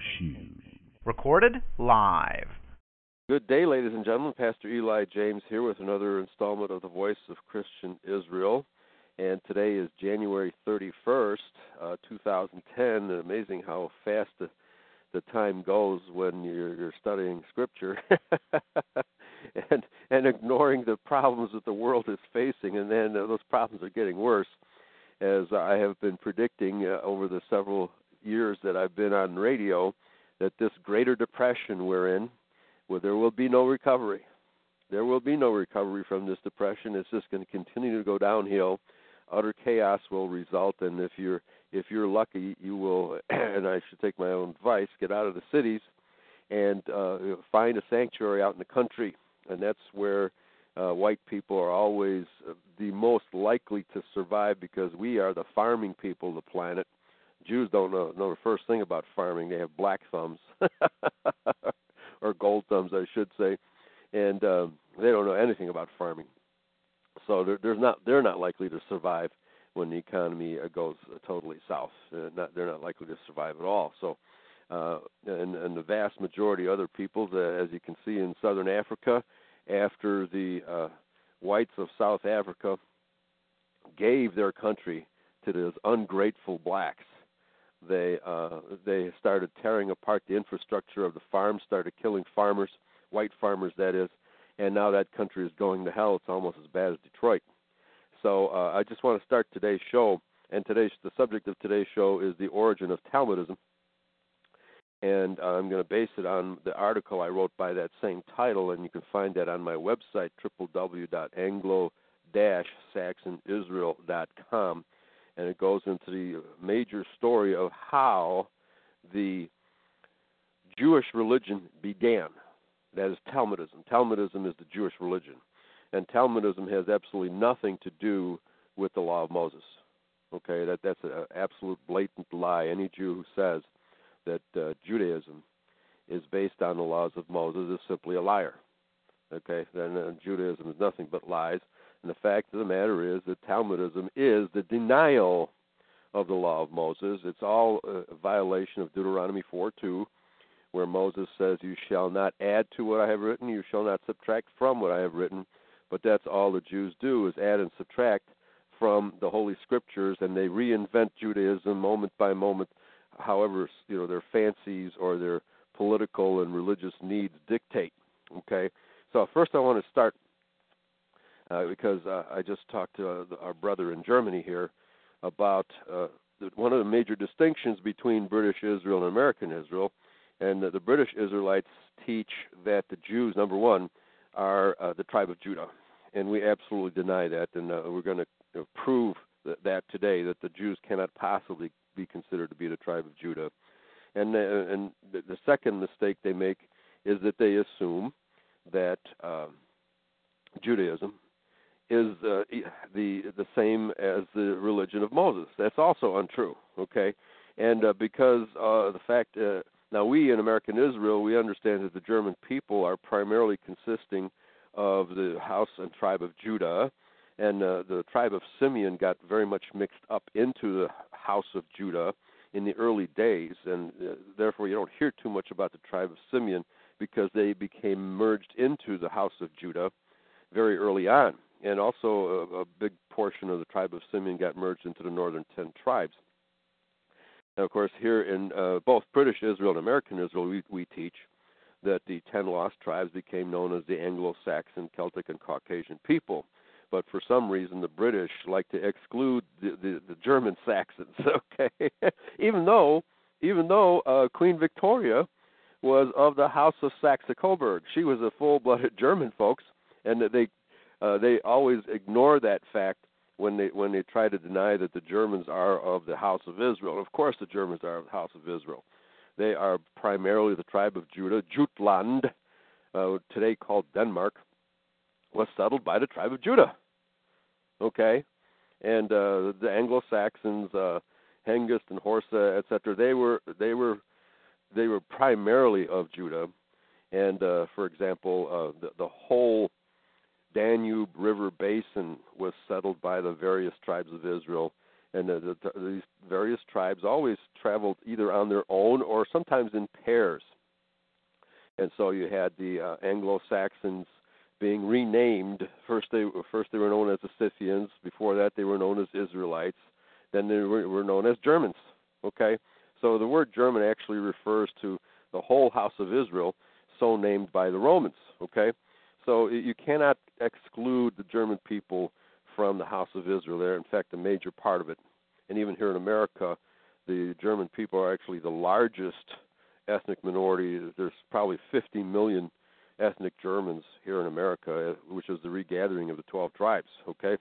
Recorded live. Good day, ladies and gentlemen. Pastor Eli James here with another installment of the Voice of Christian Israel. And today is January 31st, 2010. And amazing how fast the time goes when you're studying Scripture and ignoring the problems that the world is facing. And then those problems are getting worse, as I have been predicting over the several years that I've been on radio, that this greater depression we're in, where there will be no recovery. There will be no recovery from this depression. It's just going to continue to go downhill. Utter chaos will result, and if you're lucky, you will, and I should take my own advice, get out of the cities and find a sanctuary out in the country. And that's where white people are always the most likely to survive, because we are the farming people of the planet. Jews don't know the first thing about farming. They have black thumbs, or gold thumbs, I should say, and they don't know anything about farming. So they're not likely to survive when the economy goes totally south. They're not likely to survive at all. So, and the vast majority of other peoples, as you can see in southern Africa, after the whites of South Africa gave their country to those ungrateful blacks, they started tearing apart the infrastructure of the farms, started killing farmers, white farmers that is, and now that country is going to hell. It's almost as bad as Detroit. So I just want to start today's show, and the subject of today's show is the origin of Talmudism, and I'm going to base it on the article I wrote by that same title, and you can find that on my website, www.anglo-saxonisrael.com. And it goes into the major story of how the Jewish religion began. That is Talmudism. Talmudism is the Jewish religion. And Talmudism has absolutely nothing to do with the law of Moses. Okay, that's an absolute blatant lie. Any Jew who says that Judaism is based on the laws of Moses is simply a liar. Okay, then Judaism is nothing but lies. And the fact of the matter is that Talmudism is the denial of the law of Moses. It's all a violation of Deuteronomy 4:2, where Moses says, "You shall not add to what I have written, you shall not subtract from what I have written." But that's all the Jews do, is add and subtract from the Holy Scriptures, and they reinvent Judaism moment by moment, however their fancies or their political and religious needs dictate. Okay, so first I want to start because I just talked to our brother in Germany here about one of the major distinctions between British Israel and American Israel, and the British Israelites teach that the Jews, number one, are the tribe of Judah, and we absolutely deny that, and we're going to prove that today, that the Jews cannot possibly be considered to be the tribe of Judah. And the second mistake they make is that they assume that Judaism is the same as the religion of Moses. That's also untrue, okay? And because the fact, now we in American Israel, we understand that the German people are primarily consisting of the house and tribe of Judah, and the tribe of Simeon got very much mixed up into the house of Judah in the early days, and therefore you don't hear too much about the tribe of Simeon, because they became merged into the house of Judah very early on. And also a big portion of the tribe of Simeon got merged into the northern 10 tribes. Now, of course, here in both British Israel and American Israel, we teach that the 10 lost tribes became known as the Anglo-Saxon, Celtic, and Caucasian people. But for some reason, the British like to exclude the German Saxons, okay? even though Queen Victoria was of the House of Saxe-Coburg. She was a full-blooded German, folks, and they always ignore that fact when they try to deny that the Germans are of the House of Israel. Of course the Germans are of the House of Israel. They are primarily the tribe of Judah. Jutland, today called Denmark, was settled by the tribe of Judah. Okay? And the Anglo-Saxons, Hengist and Horsa, etc., they were primarily of Judah. And, for example, the whole Danube River basin was settled by the various tribes of Israel, And these various tribes always traveled either on their own or sometimes in pairs. And so you had the Anglo-Saxons being renamed. First they were known as the Scythians. Before that, they were known as Israelites. Then they were known as Germans. Okay, so the word German actually refers to the whole house of Israel, so named by the Romans. Okay, so you cannot exclude the German people from the house of Israel. They're in fact a major part of it. And even here in America, the German people are actually the largest ethnic minority. There's probably 50 million ethnic Germans here in America, which is the regathering of the 12 tribes, okay?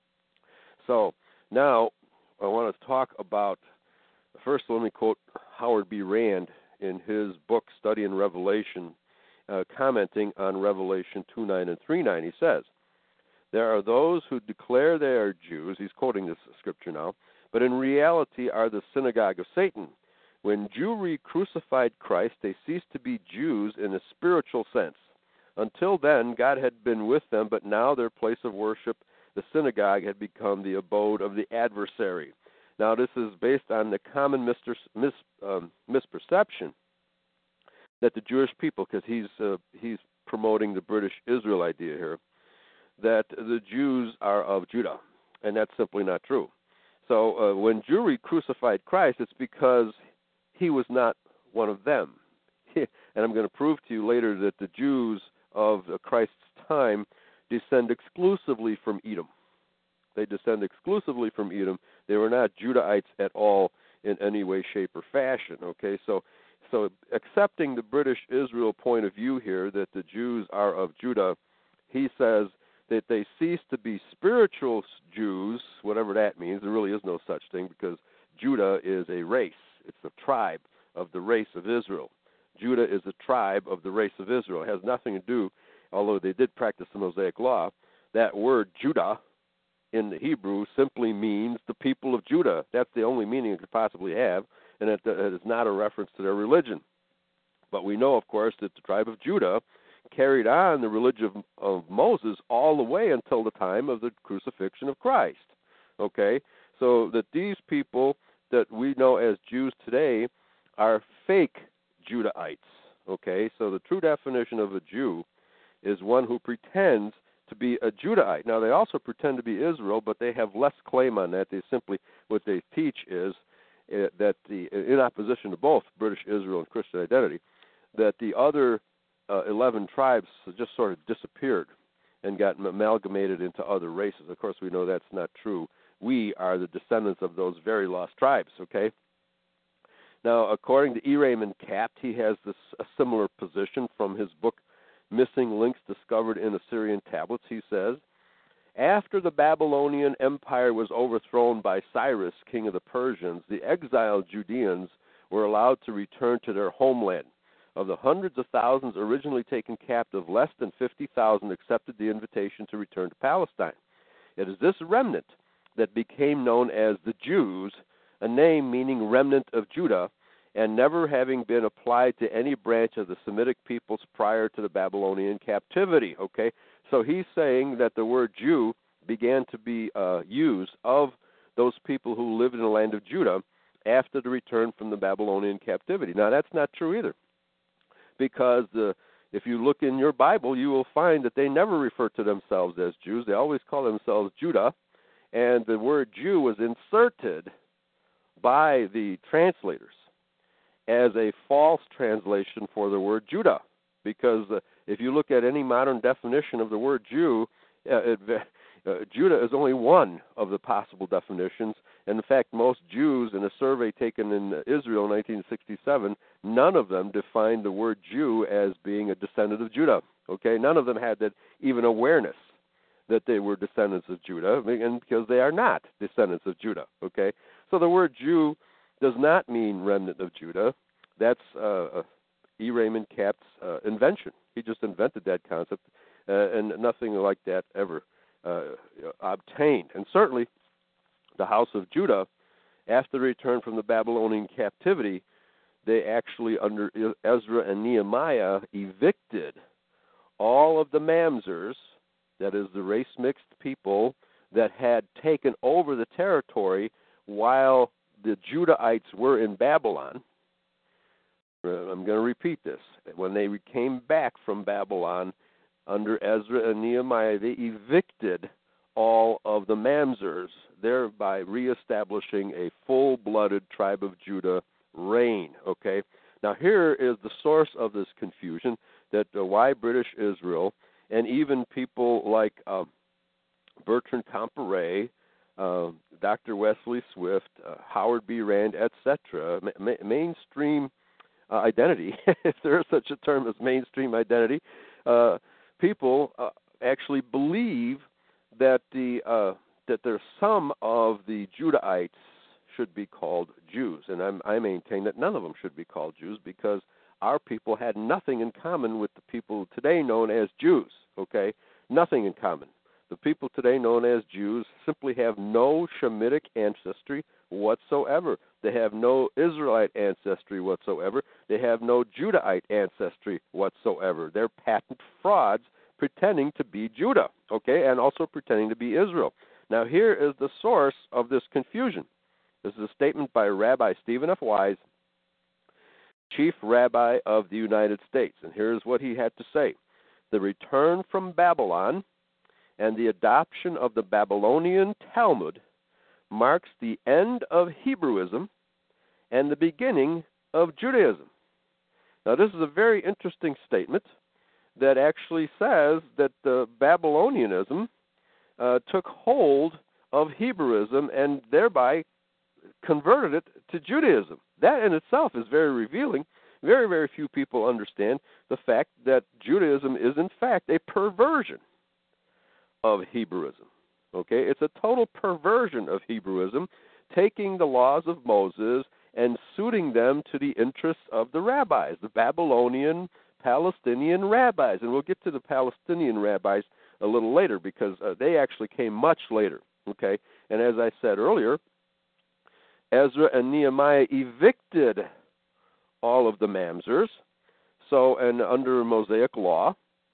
So now I want to talk about, first let me quote Howard B. Rand in his book, Study in Revelation, commenting on Revelation 2:9 and 3:9. He says, there are those who declare they are Jews, he's quoting this scripture now, but in reality are the synagogue of Satan. When Jewry crucified Christ, they ceased to be Jews in a spiritual sense. Until then, God had been with them, but now their place of worship, the synagogue, had become the abode of the adversary. Now, this is based on the common misperception that the Jewish people, because he's promoting the British Israel idea here, that the Jews are of Judah, and that's simply not true. So when Jewry crucified Christ, it's because he was not one of them. And I'm going to prove to you later that the Jews of Christ's time descend exclusively from Edom. They descend exclusively from Edom. They were not Judahites at all in any way, shape, or fashion. Okay, so accepting the British Israel point of view here that the Jews are of Judah, he says that they cease to be spiritual Jews, whatever that means. There really is no such thing because Judah is a race. It's the tribe of the race of Israel. Judah is a tribe of the race of Israel. It has nothing to do, although they did practice the Mosaic Law, that word Judah in the Hebrew simply means the people of Judah. That's the only meaning it could possibly have, and it is not a reference to their religion. But we know, of course, that the tribe of Judah carried on the religion of Moses all the way until the time of the crucifixion of Christ. Okay? So that these people that we know as Jews today are fake Judahites. Okay? So the true definition of a Jew is one who pretends to be a Judahite. Now, they also pretend to be Israel, but they have less claim on that. They simply, what they teach is that in opposition to both British Israel and Christian identity, that the other 11 tribes just sort of disappeared and got amalgamated into other races. Of course, we know that's not true. We are the descendants of those very lost tribes, okay? Now, according to E. Raymond Capt, he has a similar position from his book, Missing Links Discovered in Assyrian Tablets. He says, after the Babylonian Empire was overthrown by Cyrus, king of the Persians, the exiled Judeans were allowed to return to their homeland. Of the hundreds of thousands originally taken captive, less than 50,000 accepted the invitation to return to Palestine. It is this remnant that became known as the Jews, a name meaning remnant of Judah, and never having been applied to any branch of the Semitic peoples prior to the Babylonian captivity. Okay, so he's saying that the word Jew began to be used of those people who lived in the land of Judah after the return from the Babylonian captivity. Now, that's not true either, because if you look in your Bible, you will find that they never refer to themselves as Jews. They always call themselves Judah, and the word Jew was inserted by the translators as a false translation for the word Judah, because if you look at any modern definition of the word Jew, Judah is only one of the possible definitions. And in fact, most Jews in a survey taken in Israel in 1967, none of them defined the word Jew as being a descendant of Judah. Okay, none of them had that even awareness that they were descendants of Judah, and because they are not descendants of Judah. Okay, so the word Jew does not mean remnant of Judah. That's E. Raymond Capt's invention. He just invented that concept, and nothing like that ever obtained. And certainly the house of Judah, after the return from the Babylonian captivity, they actually, under Ezra and Nehemiah, evicted all of the Mamzers, that is the race-mixed people that had taken over the territory while the Judahites were in Babylon, I'm going to repeat this. When they came back from Babylon under Ezra and Nehemiah, they evicted all of the Mamzers, thereby reestablishing a full-blooded tribe of Judah reign. Okay? Now here is the source of this confusion, that why British Israel, and even people like Bertrand Comparet, Dr. Wesley Swift, Howard B. Rand, etc., mainstream identity, if there is such a term as mainstream identity, people actually believe that that there's some of the Judahites should be called Jews, and I maintain that none of them should be called Jews, because our people had nothing in common with the people today known as Jews. Okay, nothing in common. The people today known as Jews simply have no Shemitic ancestry whatsoever. They have no Israelite ancestry whatsoever. They have no Judahite ancestry whatsoever. They're patent frauds pretending to be Judah, okay, and also pretending to be Israel. Now here is the source of this confusion. This is a statement by Rabbi Stephen F. Wise, Chief Rabbi of the United States, and here's what he had to say. The return from Babylon and the adoption of the Babylonian Talmud marks the end of Hebrewism and the beginning of Judaism. Now, this is a very interesting statement that actually says that Babylonianism took hold of Hebrewism and thereby converted it to Judaism. That in itself is very revealing. Very, very few people understand the fact that Judaism is, in fact, a perversion of Hebrewism. Okay, it's a total perversion of Hebrewism, taking the laws of Moses and suiting them to the interests of the rabbis, the Babylonian, Palestinian rabbis. And we'll get to the Palestinian rabbis a little later, because they actually came much later. Okay, and as I said earlier, Ezra and Nehemiah evicted all of the Mamzers. So, and under Mosaic law,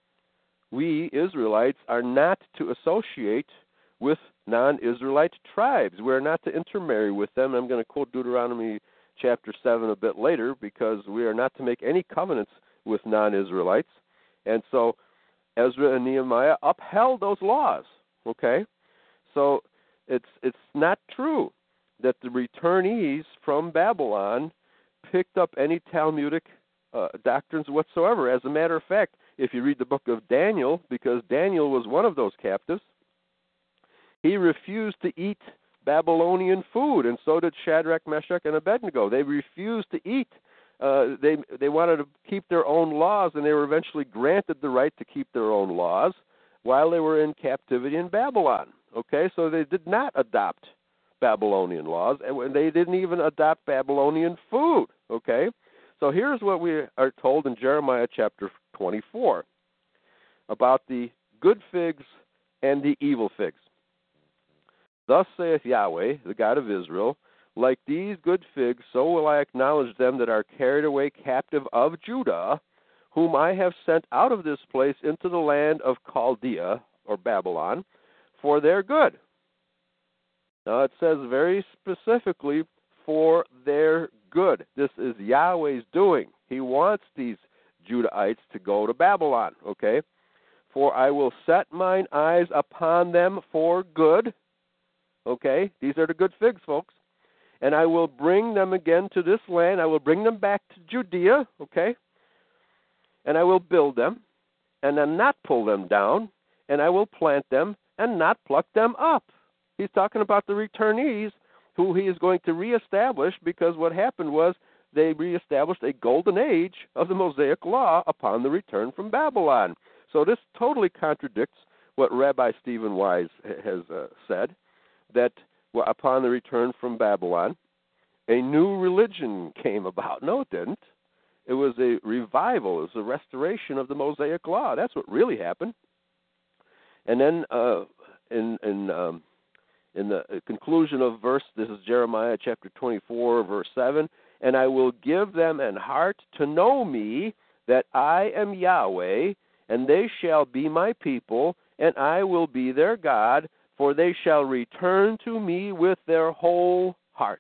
we Israelites are not to associate with non-Israelite tribes. We're not to intermarry with them. I'm going to quote Deuteronomy chapter 7 a bit later, because we are not to make any covenants with non-Israelites. And so Ezra and Nehemiah upheld those laws. Okay? So it's not true that the returnees from Babylon picked up any Talmudic doctrines whatsoever. As a matter of fact, if you read the book of Daniel, because Daniel was one of those captives, he refused to eat Babylonian food, and so did Shadrach, Meshach, and Abednego. They refused to eat. They wanted to keep their own laws, and they were eventually granted the right to keep their own laws while they were in captivity in Babylon. Okay, so they did not adopt Babylonian laws, and they didn't even adopt Babylonian food. Okay, so here's what we are told in Jeremiah chapter 24 about the good figs and the evil figs. Thus saith Yahweh, the God of Israel, like these good figs, so will I acknowledge them that are carried away captive of Judah, whom I have sent out of this place into the land of Chaldea, or Babylon, for their good. Now it says very specifically, for their good. This is Yahweh's doing. He wants these Judahites to go to Babylon, okay? For I will set mine eyes upon them for good. Okay, these are the good figs, folks. And I will bring them again to this land. I will bring them back to Judea, okay? And I will build them, and then not pull them down, and I will plant them, and not pluck them up. He's talking about the returnees who he is going to reestablish, because what happened was they reestablished a golden age of the Mosaic law upon the return from Babylon. So this totally contradicts what Rabbi Stephen Wise has said, that upon the return from Babylon, a new religion came about. No, it didn't. It was a revival. It was a restoration of the Mosaic law. That's what really happened. And then in the conclusion of verse, this is Jeremiah chapter 24, verse 7, and I will give them an heart to know me, that I am Yahweh, and they shall be my people, and I will be their God, for they shall return to me with their whole heart.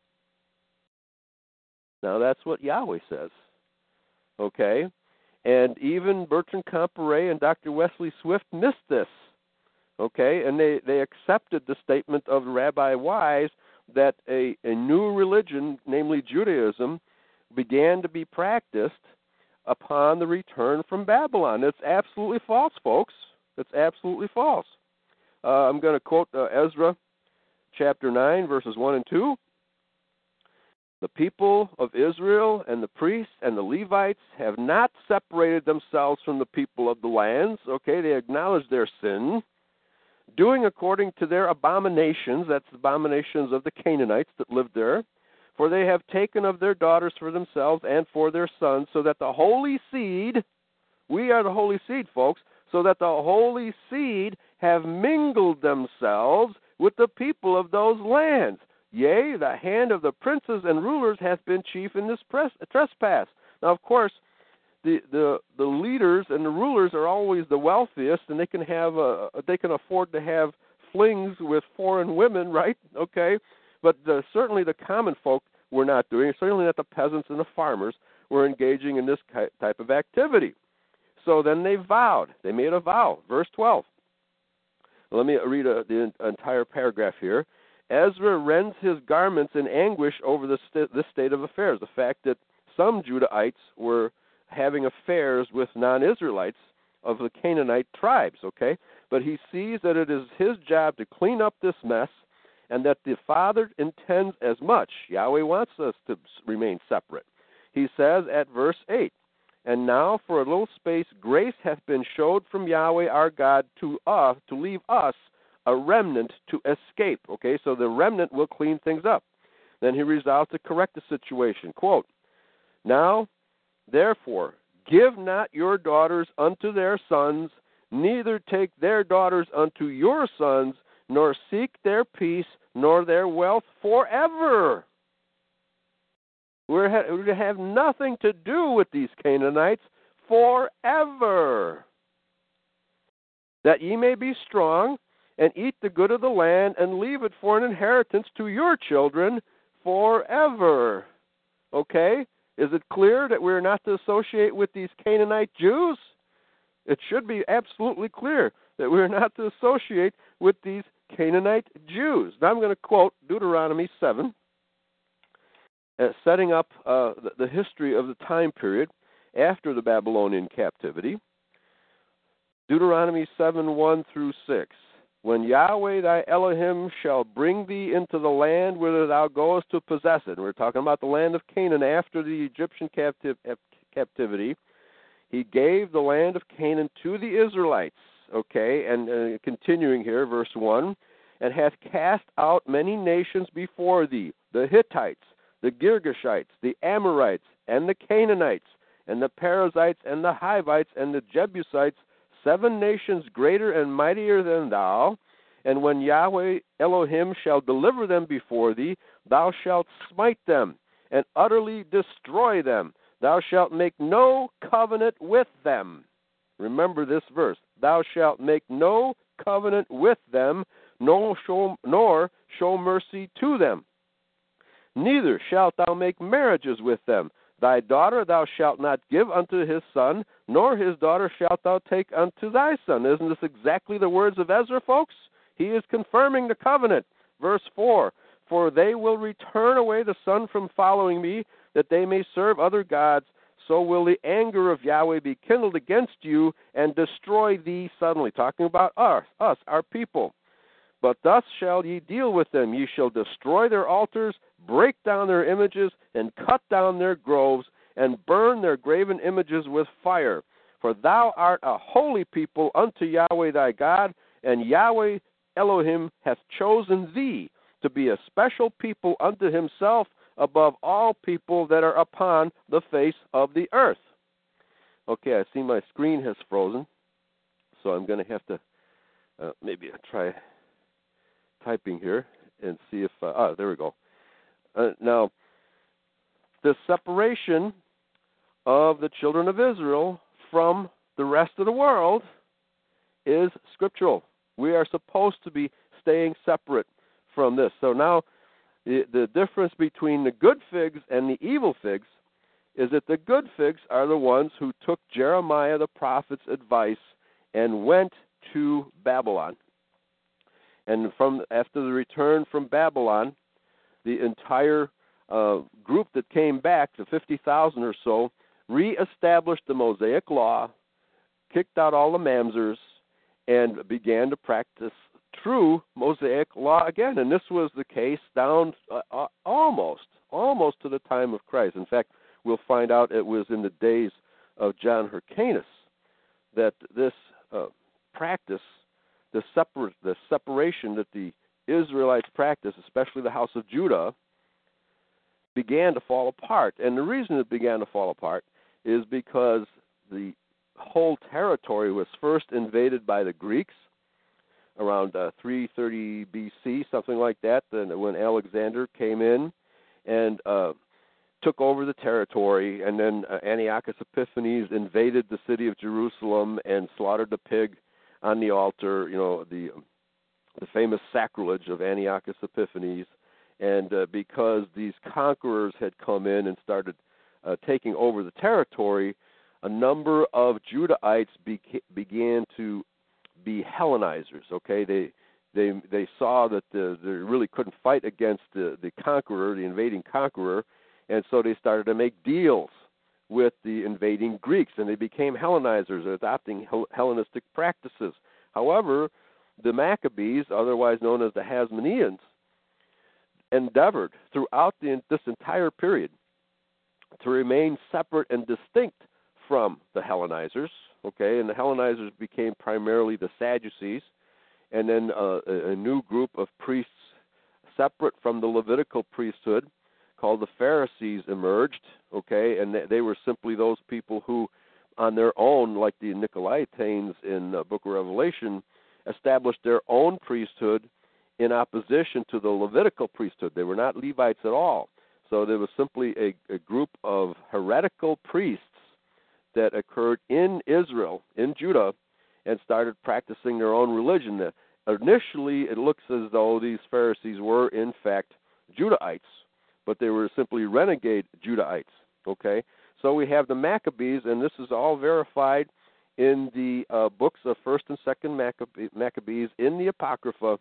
Now that's what Yahweh says. Okay? And even Bertrand Comparet and Dr. Wesley Swift missed this. Okay? And they accepted the statement of Rabbi Wise that a new religion, namely Judaism, began to be practiced upon the return from Babylon. It's absolutely false, folks. It's absolutely false. I'm going to quote Ezra chapter 9, verses 1 and 2. The people of Israel and the priests and the Levites have not separated themselves from the people of the lands. Okay, they acknowledge their sin, doing according to their abominations. That's the abominations of the Canaanites that lived there. For they have taken of their daughters for themselves and for their sons, so that the holy seed, we are the holy seed, folks, so that the holy seed have mingled themselves with the people of those lands. Yea, the hand of the princes and rulers hath been chief in this trespass. Now, of course, the leaders and the rulers are always the wealthiest, and they can afford to have flings with foreign women, right? Okay, but certainly the common folk were not doing it. Certainly not the peasants and the farmers were engaging in this type of activity. So then they vowed. They made a vow. Verse 12. Let me read the entire paragraph here. Ezra rends his garments in anguish over this state of affairs, the fact that some Judahites were having affairs with non-Israelites of the Canaanite tribes, okay? But he sees that it is his job to clean up this mess and that the Father intends as much. Yahweh wants us to remain separate. He says at verse 8, and now for a little space grace hath been showed from Yahweh our God to leave us a remnant to escape. Okay, so the remnant will clean things up. Then he resolved to correct the situation. Quote, now, therefore, give not your daughters unto their sons, neither take their daughters unto your sons, nor seek their peace, nor their wealth forever. We're to have nothing to do with these Canaanites forever. That ye may be strong, and eat the good of the land, and leave it for an inheritance to your children forever. Okay? Is it clear that we're not to associate with these Canaanite Jews? It should be absolutely clear that we're not to associate with these Canaanite Jews. Now I'm going to quote Deuteronomy 7, setting up the history of the time period after the Babylonian captivity. Deuteronomy 7, 1 through 6. When Yahweh thy Elohim shall bring thee into the land whither thou goest to possess it. And we're talking about the land of Canaan after the Egyptian captivity. He gave the land of Canaan to the Israelites. Okay, and continuing here, verse 1. And hath cast out many nations before thee, the Hittites, the Girgashites, the Amorites, and the Canaanites, and the Perizzites, and the Hivites, and the Jebusites, 7 nations greater and mightier than thou. And when Yahweh Elohim shall deliver them before thee, thou shalt smite them and utterly destroy them. Thou shalt make no covenant with them. Remember this verse. Thou shalt make no covenant with them, nor show mercy to them. Neither shalt thou make marriages with them. Thy daughter thou shalt not give unto his son, nor his daughter shalt thou take unto thy son. Isn't this exactly the words of Ezra, folks? He is confirming the covenant. Verse 4, for they will return away the son from following me, that they may serve other gods. So will the anger of Yahweh be kindled against you and destroy thee suddenly. Talking about us, our people. But thus shall ye deal with them. Ye shall destroy their altars, break down their images, and cut down their groves, and burn their graven images with fire. For thou art a holy people unto Yahweh thy God, and Yahweh Elohim hath chosen thee to be a special people unto himself above all people that are upon the face of the earth. Okay, I see my screen has frozen, so I'm going to have to maybe try typing here and see if, there we go. Now, the separation of the children of Israel from the rest of the world is scriptural. We are supposed to be staying separate from this. So now, The difference between the good figs and the evil figs is that the good figs are the ones who took Jeremiah the prophet's advice and went to Babylon. And after the return from Babylon, the entire group that came back, the 50,000 or so, reestablished the Mosaic Law, kicked out all the mamzers, and began to practice true Mosaic law again. And this was the case down almost to the time of Christ. In fact, we'll find out it was in the days of John Hyrcanus that this practice, the separation that the Israelites practiced, especially the house of Judah, began to fall apart. And the reason it began to fall apart is because the whole territory was first invaded by the Greeks around 330 BC, something like that, when Alexander came in and took over the territory, and then Antiochus Epiphanes invaded the city of Jerusalem and slaughtered the pig on the altar, the famous sacrilege of Antiochus Epiphanes. And because these conquerors had come in and started taking over the territory, a number of Judahites began to be Hellenizers. Okay, they saw that they really couldn't fight against the conqueror, the invading conqueror, and so they started to make deals with the invading Greeks, and they became Hellenizers, adopting Hellenistic practices. However, the Maccabees, otherwise known as the Hasmoneans, endeavored throughout this entire period to remain separate and distinct from the Hellenizers, okay, and the Hellenizers became primarily the Sadducees, and then a new group of priests separate from the Levitical priesthood called the Pharisees emerged, okay, and they were simply those people who, on their own, like the Nicolaitanes in the Book of Revelation, established their own priesthood in opposition to the Levitical priesthood. They were not Levites at all. So there was simply a group of heretical priests that occurred in Israel, in Judah, and started practicing their own religion. Initially, it looks as though these Pharisees were, in fact, Judahites, but they were simply renegade Judahites, okay? So we have the Maccabees, and this is all verified in the books of 1st and 2nd Maccabees in the Apocrypha,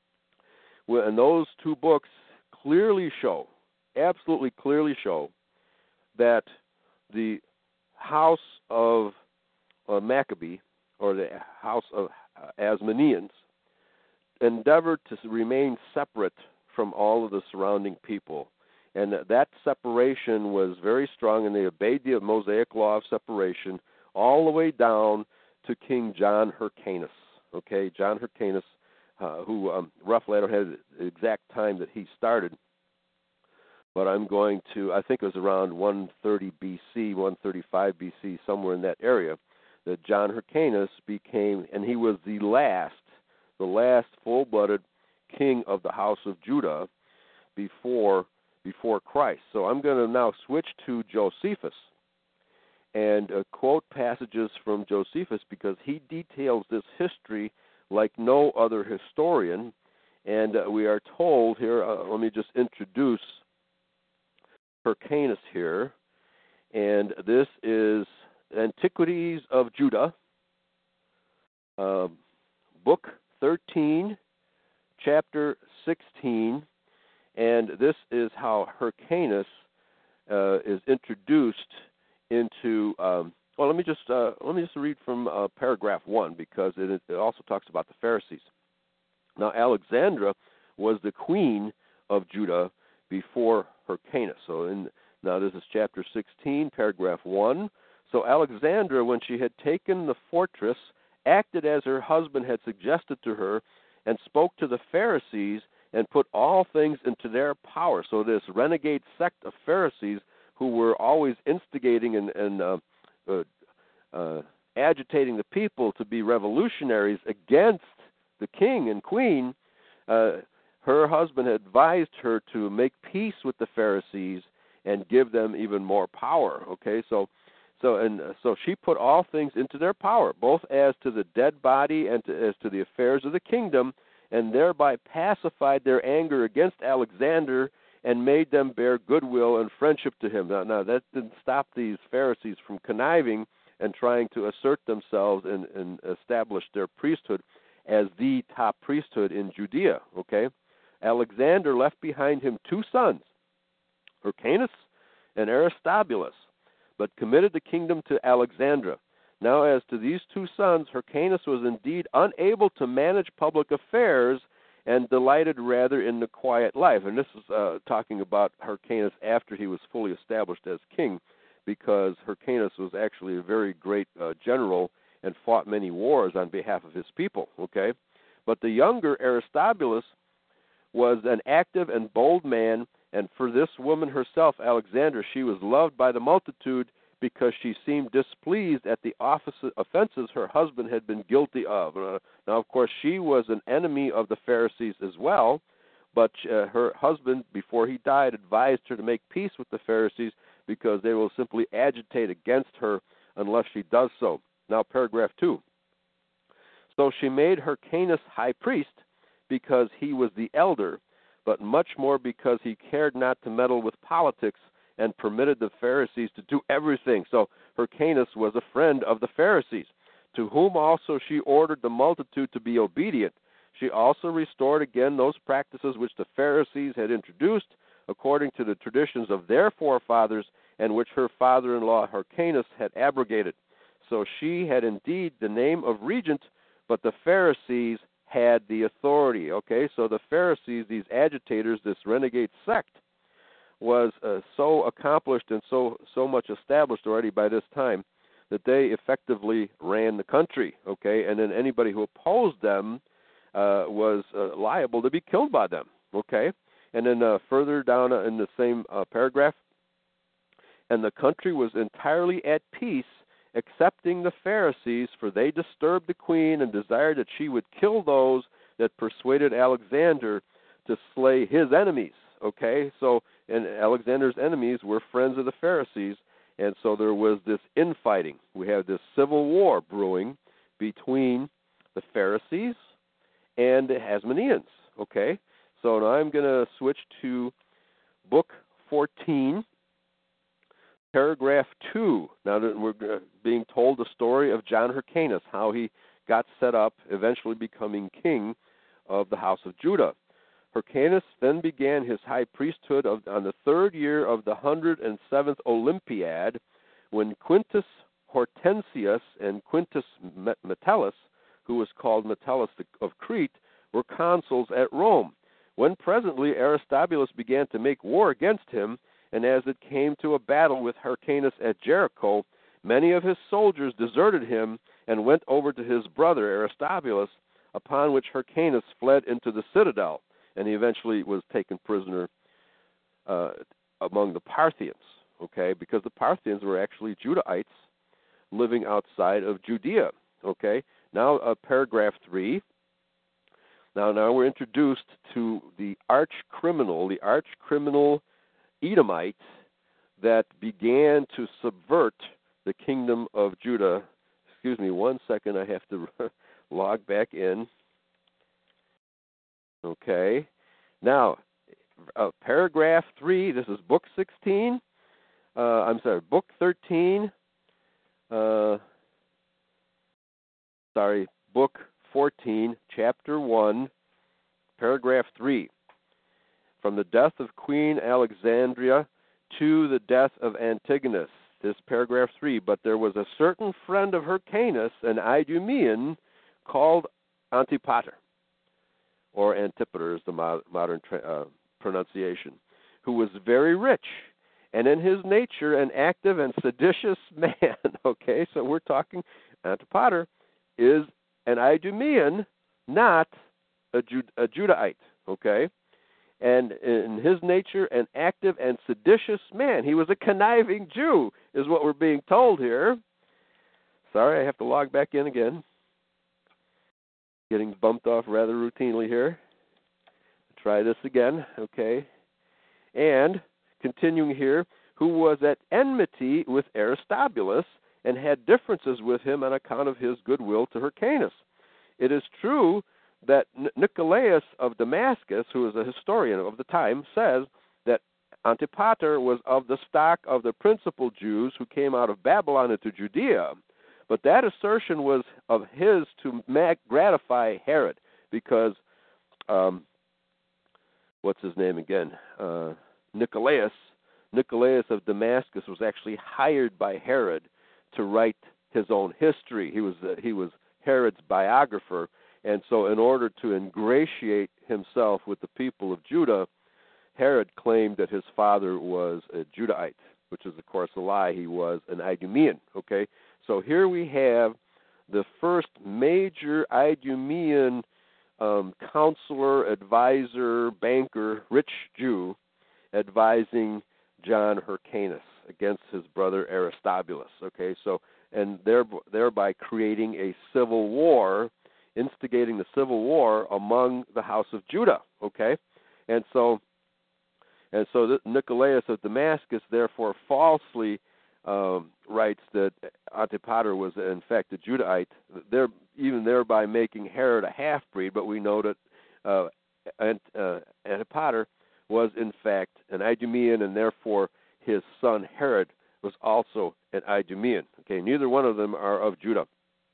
and those two books clearly show, absolutely clearly show, that the house of Maccabee, or the house of Asmoneans, endeavored to remain separate from all of the surrounding people. And that separation was very strong, and they obeyed the Mosaic law of separation all the way down to King John Hyrcanus. Okay, John Hyrcanus, who roughly, I don't have the exact time that he started, but I think it was around 130 BC, 135 BC, somewhere in that area, that John Hyrcanus became, and he was the last full-blooded king of the house of Judah before Christ. So I'm going to now switch to Josephus and quote passages from Josephus, because he details this history like no other historian. And we are told here, let me just introduce Hyrcanus here, and this is Antiquities of Judah, book 13, chapter 16, and this is how Hyrcanus is introduced into. Let me just read from paragraph 1, because it also talks about the Pharisees. Now, Alexandra was the queen of Judah before Hyrcanus. Now this is chapter 16, paragraph 1. So Alexandra, when she had taken the fortress, acted as her husband had suggested to her, and spoke to the Pharisees, and put all things into their power. So this renegade sect of Pharisees, who were always instigating and agitating the people to be revolutionaries against the king and queen, her husband advised her to make peace with the Pharisees and give them even more power. Okay, so she put all things into their power, both as to the dead body and as to the affairs of the kingdom, and thereby pacified their anger against Alexander and made them bear goodwill and friendship to him. Now that didn't stop these Pharisees from conniving and trying to assert themselves and establish their priesthood as the top priesthood in Judea. Okay, Alexander left behind him two sons, Hyrcanus and Aristobulus, but committed the kingdom to Alexandra. Now, as to these two sons, Hyrcanus was indeed unable to manage public affairs and delighted rather in the quiet life. And this is talking about Hyrcanus after he was fully established as king, because Hyrcanus was actually a very great general and fought many wars on behalf of his people. Okay, but the younger Aristobulus was an active and bold man, and for this woman herself, Alexandra, she was loved by the multitude because she seemed displeased at the offenses her husband had been guilty of. Now, of course, she was an enemy of the Pharisees as well, but her husband, before he died, advised her to make peace with the Pharisees because they will simply agitate against her unless she does so. Now, paragraph 2. So she made Hyrcanus high priest because he was the elder, but much more because he cared not to meddle with politics and permitted the Pharisees to do everything. So Hyrcanus was a friend of the Pharisees, to whom also she ordered the multitude to be obedient. She also restored again those practices which the Pharisees had introduced according to the traditions of their forefathers, and which her father-in-law Hyrcanus had abrogated. So she had indeed the name of regent, but the Pharisees had the authority. Okay, so the Pharisees, these agitators, this renegade sect, was so accomplished and so much established already by this time that they effectively ran the country. Okay, and then anybody who opposed them was liable to be killed by them. Okay, and then further down in the same paragraph, and the country was entirely at peace, excepting the Pharisees, for they disturbed the queen and desired that she would kill those that persuaded Alexander to slay his enemies. Okay, so, and Alexander's enemies were friends of the Pharisees, and so there was this infighting. We have this civil war brewing between the Pharisees and the Hasmoneans. Okay, so now I'm going to switch to book 14, paragraph 2. Now that we're being told the story of John Hyrcanus, how he got set up, eventually becoming king of the house of Judah. Hyrcanus then began his high priesthood on the 3rd year of the 107th Olympiad, when Quintus Hortensius and Quintus Metellus, who was called Metellus of Crete, were consuls at Rome, when presently Aristobulus began to make war against him, and as it came to a battle with Hyrcanus at Jericho, many of his soldiers deserted him and went over to his brother Aristobulus, upon which Hyrcanus fled into the citadel, and he eventually was taken prisoner among the Parthians, okay, because the Parthians were actually Judahites living outside of Judea, okay. Now, paragraph 3. Now we're introduced to the arch criminal Edomite that began to subvert the kingdom of Judah. Excuse me 1 second, I have to log back in. Okay. Now, paragraph 3, this is book 16. Book 13. Book 14, chapter 1, paragraph 3. From the death of Queen Alexandria to the death of Antigonus. This paragraph 3. But there was a certain friend of Hyrcanus, an Idumean, called Antipater, or Antipater is the modern pronunciation, who was very rich, and in his nature an active and seditious man. Okay, so we're talking, Antipater is an Idumean, not a Judahite. Okay, and in his nature an active and seditious man. He was a conniving Jew, is what we're being told here. Sorry, I have to log back in again. Getting bumped off rather routinely here. Try this again, okay. And continuing here, who was at enmity with Aristobulus and had differences with him on account of his goodwill to Hyrcanus. It is true that Nicolaus of Damascus, who is a historian of the time, says that Antipater was of the stock of the principal Jews who came out of Babylon into Judea. But that assertion was of his to gratify Herod, because what's his name again? Nicolaus of Damascus was actually hired by Herod to write his own history. He was Herod's biographer, and so in order to ingratiate himself with the people of Judah, Herod claimed that his father was a Judahite, which is of course a lie. He was an Idumean. Okay, so here we have the first major Idumean counselor, advisor, banker, rich Jew, advising John Hyrcanus against his brother Aristobulus. Okay, so and thereby creating a civil war, instigating the civil war among the house of Judah. Okay, and so Nicolaus of Damascus therefore falsely writes that Antipater was in fact a Judahite, even thereby making Herod a half-breed. But we know that Antipater was in fact an Idumean, and therefore his son Herod was also an Idumean. Okay, neither one of them are of Judah.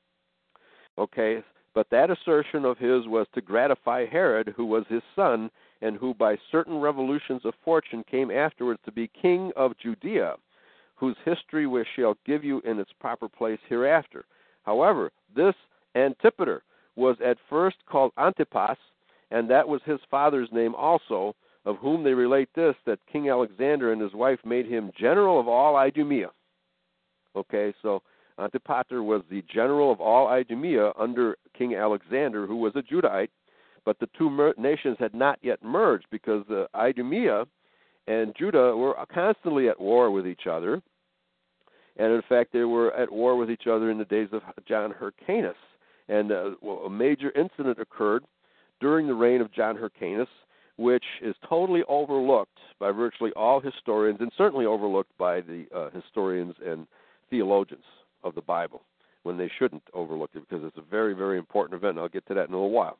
Okay, but that assertion of his was to gratify Herod, who was his son, and who by certain revolutions of fortune came afterwards to be king of Judea, whose history we shall give you in its proper place hereafter. However, this Antipater was at first called Antipas, and that was his father's name also, of whom they relate this, that King Alexander and his wife made him general of all Idumea. Okay, so Antipater was the general of all Idumea under King Alexander, who was a Judahite, but the two nations had not yet merged, because the Idumea and Judah were constantly at war with each other. And in fact, they were at war with each other in the days of John Hyrcanus. And a major incident occurred during the reign of John Hyrcanus, which is totally overlooked by virtually all historians, and certainly overlooked by the historians and theologians of the Bible, when they shouldn't overlook it, because it's a very, very important event. And I'll get to that in a little while.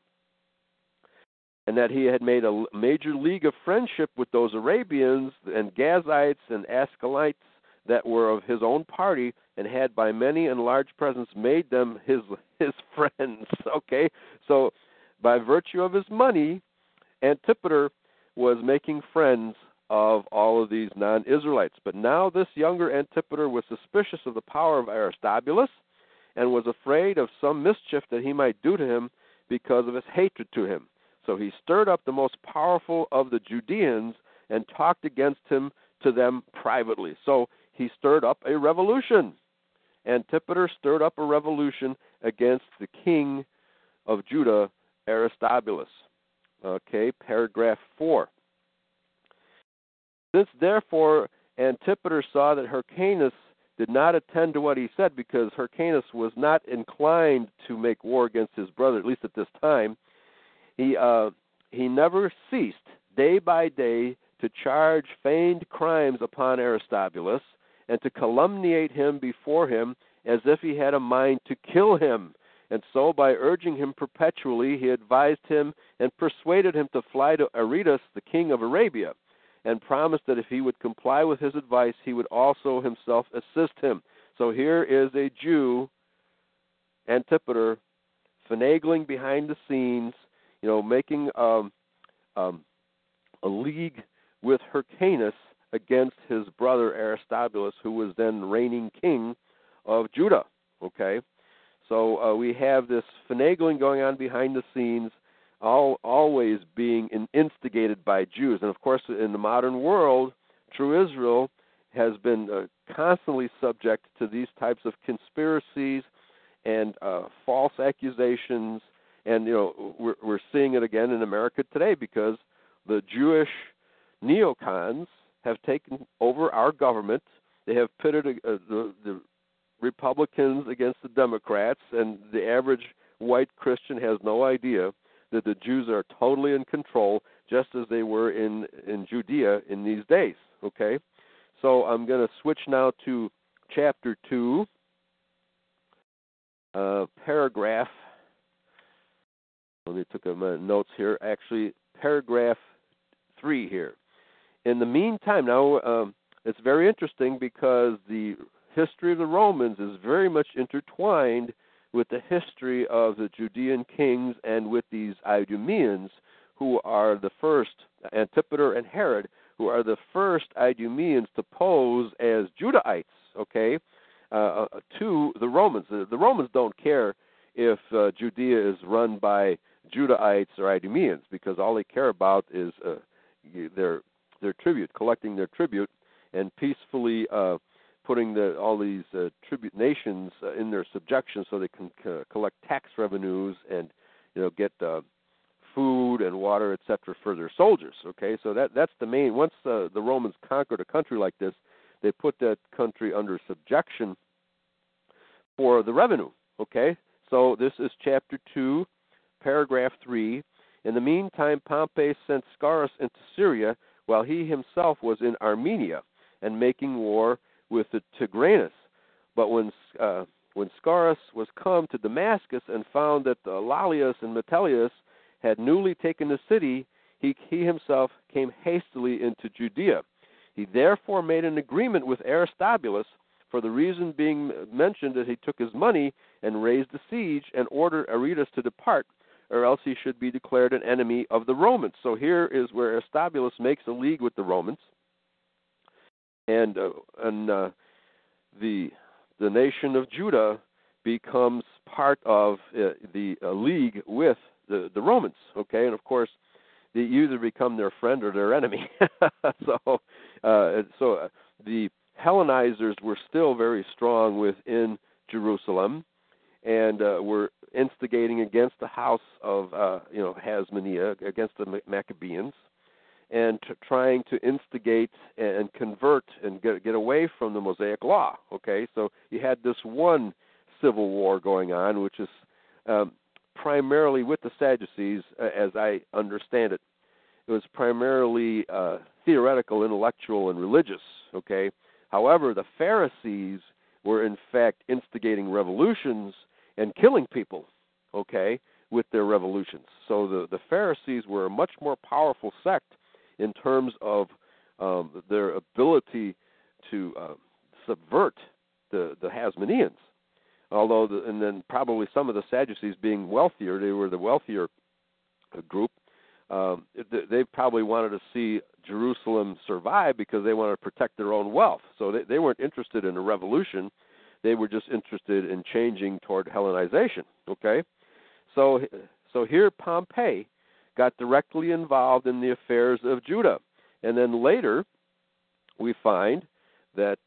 And that he had made a major league of friendship with those Arabians and Gazites and Ascalites that were of his own party, and had by many and large presents made them his friends. Okay, so by virtue of his money, Antipater was making friends of all of these non-Israelites. But now this younger Antipater was suspicious of the power of Aristobulus, and was afraid of some mischief that he might do to him because of his hatred to him. So he stirred up the most powerful of the Judeans and talked against him to them privately. So he stirred up a revolution. Antipater stirred up a revolution against the king of Judah, Aristobulus. Okay, paragraph 4. Since therefore Antipater saw that Hyrcanus did not attend to what he said, because Hyrcanus was not inclined to make war against his brother, at least at this time, he never ceased day by day to charge feigned crimes upon Aristobulus, and to calumniate him before him as if he had a mind to kill him. And so, by urging him perpetually, he advised him and persuaded him to fly to Aretas, the king of Arabia, and promised that if he would comply with his advice, he would also himself assist him. So here is a Jew, Antipater, finagling behind the scenes, making a league with Hyrcanus against his brother Aristobulus, who was then reigning king of Judah. Okay, so we have this finagling going on behind the scenes, always being instigated by Jews. And of course, in the modern world, true Israel has been constantly subject to these types of conspiracies and false accusations. And we're seeing it again in America today, because the Jewish neocons have taken over our government. They have pitted the Republicans against the Democrats, and the average white Christian has no idea that the Jews are totally in control, just as they were in Judea in these days. Okay, so I'm going to switch now to chapter 2, paragraph Let me take my notes here. Actually, paragraph 3 here. In the meantime, now it's very interesting because the history of the Romans is very much intertwined with the history of the Judean kings and with these Idumeans, who are the first, Antipater and Herod, who are the first Idumeans to pose as Judahites, okay, to the Romans. The Romans don't care if Judea is run by Judahites or Idumeans, because all they care about is their tribute, collecting their tribute, and peacefully putting all these tribute nations in their subjection so they can collect tax revenues and get food and water, etc., for their soldiers. Okay, so that's the main. Once the Romans conquered a country like this, they put that country under subjection for the revenue. Okay, so this is chapter 2, paragraph 3. In the meantime, Pompey sent Scaurus into Syria, while he himself was in Armenia and making war with the Tigranes. But when Scaurus was come to Damascus and found that Lalius and Metellus had newly taken the city, he himself came hastily into Judea. He therefore made an agreement with Aristobulus, for the reason being mentioned that he took his money and raised the siege and ordered Aretas to depart, or else he should be declared an enemy of the Romans. So here is where Aristobulus makes a league with the Romans, and the nation of Judah becomes part of the league with the Romans. Okay, and of course, they either become their friend or their enemy. So the Hellenizers were still very strong within Jerusalem, and were instigating against the house of Hasmoneah, against the Maccabeans, and trying to instigate and convert and get away from the Mosaic Law. Okay, so you had this one civil war going on, which is primarily with the Sadducees, as I understand it. It was primarily theoretical, intellectual, and religious. Okay, however, the Pharisees were in fact instigating revolutions and killing people, okay, with their revolutions. So the Pharisees were a much more powerful sect in terms of their ability to subvert the Hasmoneans. Although, and then probably some of the Sadducees being wealthier, they were the wealthier group, they probably wanted to see Jerusalem survive because they wanted to protect their own wealth. So they weren't interested in a revolution. They were just interested in changing toward Hellenization. Okay, so here Pompey got directly involved in the affairs of Judah, and then later we find that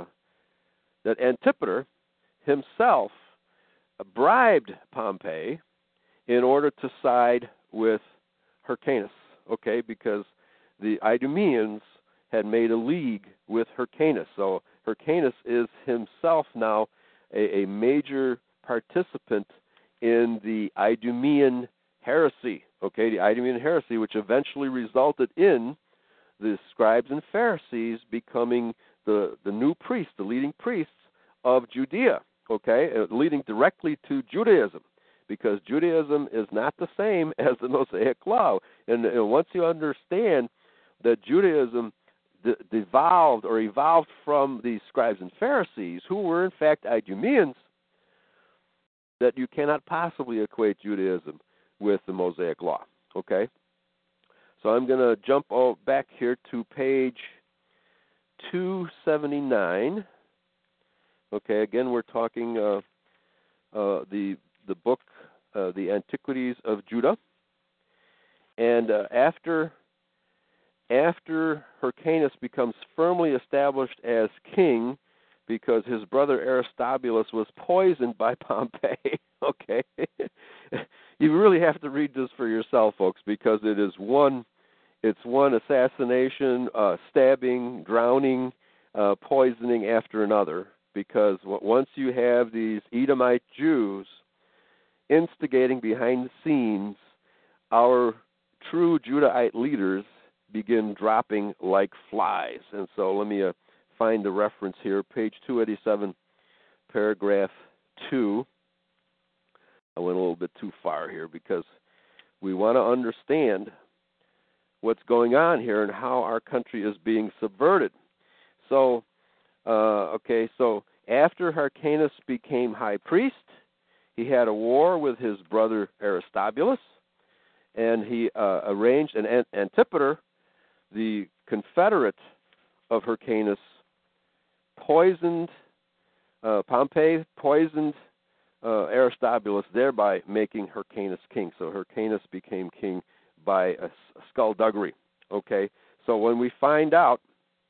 Antipater himself bribed Pompey in order to side with Hyrcanus. Okay, because the Idumeans had made a league with Hyrcanus. So Hyrcanus is himself now a major participant in the Idumean heresy. Okay, the Idumean heresy, which eventually resulted in the scribes and Pharisees becoming the new priests, the leading priests of Judea. Okay, leading directly to Judaism, because Judaism is not the same as the Mosaic Law. And once you understand that Judaism evolved from these scribes and Pharisees, who were in fact Idumeans, that you cannot possibly equate Judaism with the Mosaic Law. Okay? So I'm going to jump back here to page 279. Okay, again, we're talking the book, The Antiquities of Judah. And after Hyrcanus becomes firmly established as king, because his brother Aristobulus was poisoned by Pompey. Okay, you really have to read this for yourself, folks, because it's one assassination, stabbing, drowning, poisoning after another. Because once you have these Edomite Jews instigating behind the scenes, our true Judahite leaders begin dropping like flies. And so let me find the reference here, page 287, paragraph 2. I went a little bit too far here because we want to understand what's going on here and how our country is being subverted. So, so after Hyrcanus became high priest, he had a war with his brother Aristobulus, and he arranged, and Antipater, the confederate of Hyrcanus, Pompey poisoned Aristobulus, thereby making Hyrcanus king. So Hyrcanus became king by a skullduggery. Okay, so when we find out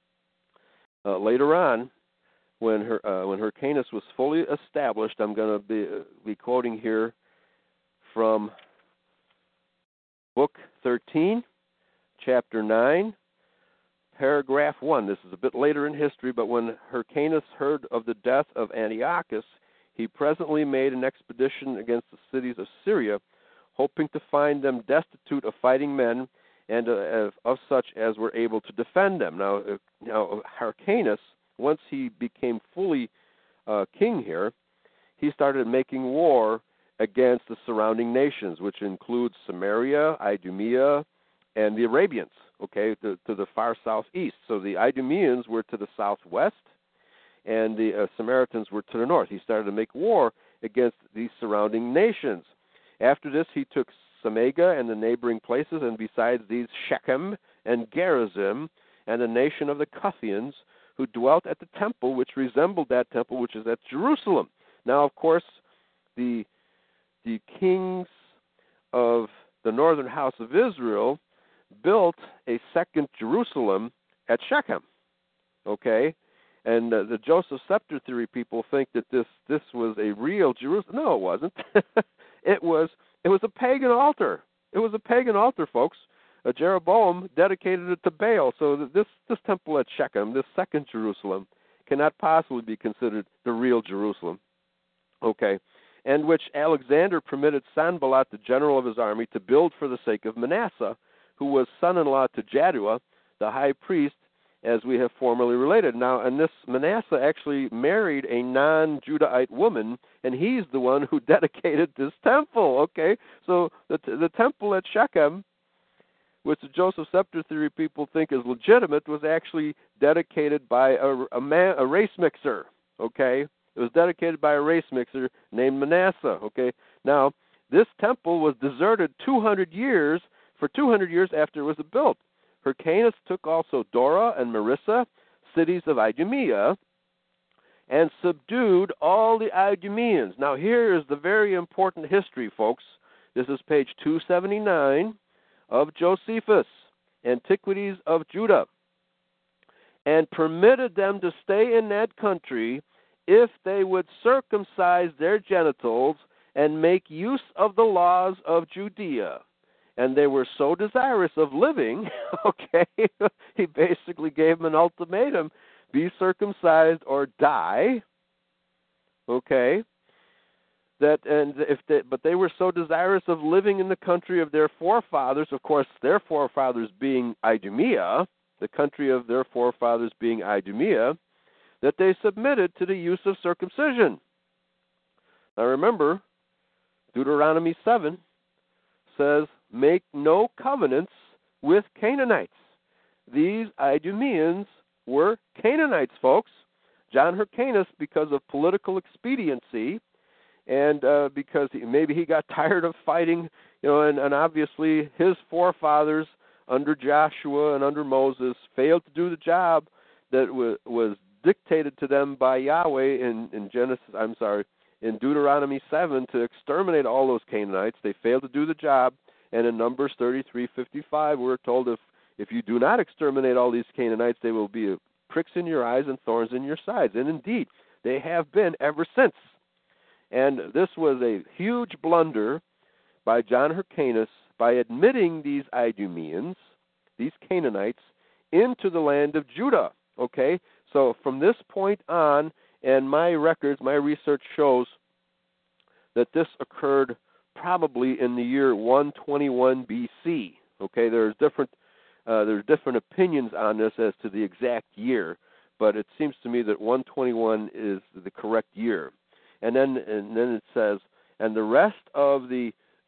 later on, when Hyrcanus was fully established, I'm going to be quoting here from Book 13, Chapter 9, Paragraph 1. This is a bit later in history, but when Hyrcanus heard of the death of Antiochus, he presently made an expedition against the cities of Syria, hoping to find them destitute of fighting men and of such as were able to defend them. Now Hyrcanus, once he became fully king here, he started making war against the surrounding nations, which includes Samaria, Idumea, and the Arabians, okay, to the far southeast. So the Idumeans were to the southwest, and the Samaritans were to the north. He started to make war against these surrounding nations. After this, he took Samega and the neighboring places, and besides these, Shechem and Gerizim, and the nation of the Cuthians, who dwelt at the temple, which resembled that temple which is at Jerusalem. Now, of course, the kings of the northern house of Israel built a second Jerusalem at Shechem, okay? And the Joseph Scepter theory people think that this was a real Jerusalem. No, it wasn't. It was a pagan altar. It was a pagan altar, folks. Jeroboam dedicated it to Baal. So this temple at Shechem, this second Jerusalem, cannot possibly be considered the real Jerusalem, okay? And which Alexander permitted Sanballat, the general of his army, to build for the sake of Manasseh, who was son-in-law to Jaddua, the high priest, as we have formerly related. Now, and this Manasseh actually married a non-Judahite woman, and he's the one who dedicated this temple, okay? So the temple at Shechem, which the Joseph Scepter theory people think is legitimate, was actually dedicated by a race mixer, okay? It was dedicated by a race mixer named Manasseh, okay? Now, this temple was deserted 200 years after it was built. Hyrcanus took also Dora and Marissa, cities of Idumea, and subdued all the Idumeans. Now, here is the very important history, folks. This is page 279 of Josephus, Antiquities of Judah, and permitted them to stay in that country if they would circumcise their genitals and make use of the laws of Judea. And they were so desirous of living, okay, he basically gave them an ultimatum: be circumcised or die, okay. But they were so desirous of living in the country of their forefathers, of course, their forefathers being Idumea, the country of their forefathers being Idumea, that they submitted to the use of circumcision. Now remember, Deuteronomy 7 says, make no covenants with Canaanites. These Idumeans were Canaanites, folks. John Hyrcanus, because of political expediency, and because maybe he got tired of fighting, and obviously his forefathers under Joshua and under Moses failed to do the job that was dictated to them by Yahweh in Deuteronomy 7 to exterminate all those Canaanites. They failed to do the job, and in Numbers 33:55 we're told if you do not exterminate all these Canaanites, they will be pricks in your eyes and thorns in your sides. And indeed, they have been ever since. And this was a huge blunder by John Hyrcanus by admitting these Idumeans, these Canaanites, into the land of Judah, okay? So from this point on, and my research shows that this occurred probably in the year 121 BC, okay? There's different opinions on this as to the exact year, but it seems to me that 121 is the correct year. And then it says, and the rest of the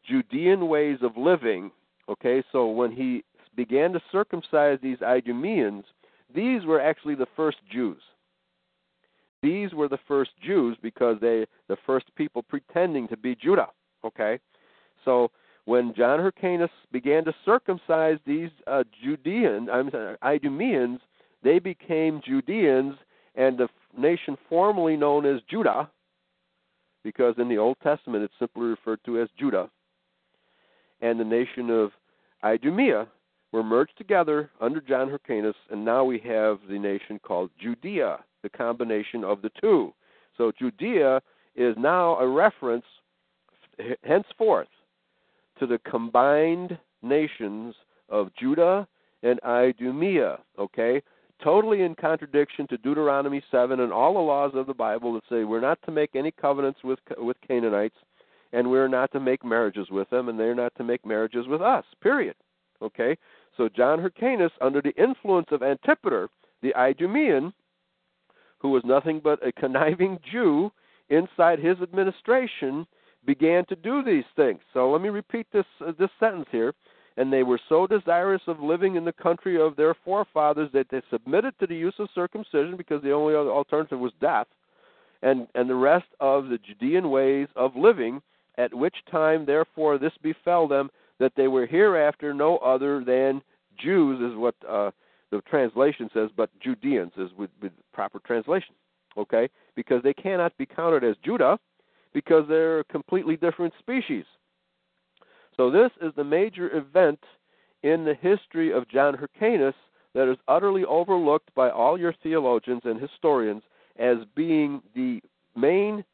Judean ways of living. Okay, so when he began to circumcise these Idumeans, these were actually the first Jews. These were the first Jews because the first people pretending to be Judah. Okay, so when John Hyrcanus began to circumcise these Idumeans, they became Judeans, and the nation formerly known as Judah, because in the Old Testament it's simply referred to as Judah, and the nation of Idumea were merged together under John Hyrcanus, and now we have the nation called Judea, the combination of the two. So Judea is now a reference, henceforth, to the combined nations of Judah and Idumea, okay? Totally in contradiction to Deuteronomy 7 and all the laws of the Bible that say we're not to make any covenants with Canaanites, and we're not to make marriages with them, and they're not to make marriages with us, period. Okay? So John Hyrcanus, under the influence of Antipater, the Idumean, who was nothing but a conniving Jew inside his administration, began to do these things. So let me repeat this sentence here. And they were so desirous of living in the country of their forefathers that they submitted to the use of circumcision, because the only other alternative was death, and the rest of the Judean ways of living, at which time, therefore, this befell them, that they were hereafter no other than Jews, is what the translation says, but Judeans is with proper translation, okay? Because they cannot be counted as Judah, because they're a completely different species. So this is the major event in the history of John Hyrcanus that is utterly overlooked by all your theologians and historians as being the main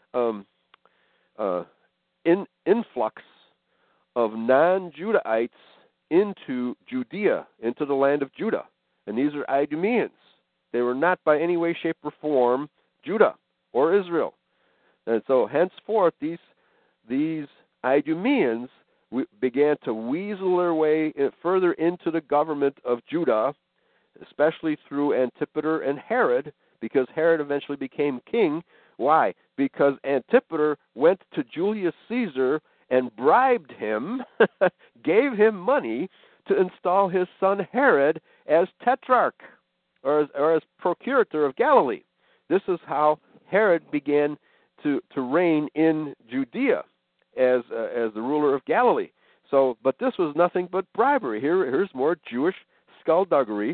influx of non-Judahites into Judea, into the land of Judah. And these are Idumeans. They were not by any way, shape, or form Judah or Israel. And so henceforth, these Idumeans began to weasel their way further into the government of Judah, especially through Antipater and Herod, because Herod eventually became king. Why? Because Antipater went to Julius Caesar and bribed him, gave him money to install his son Herod as tetrarch, or as procurator of Galilee. This is how Herod began to reign in Judea as the ruler of Galilee. So, but this was nothing but bribery. Here's more Jewish skullduggery,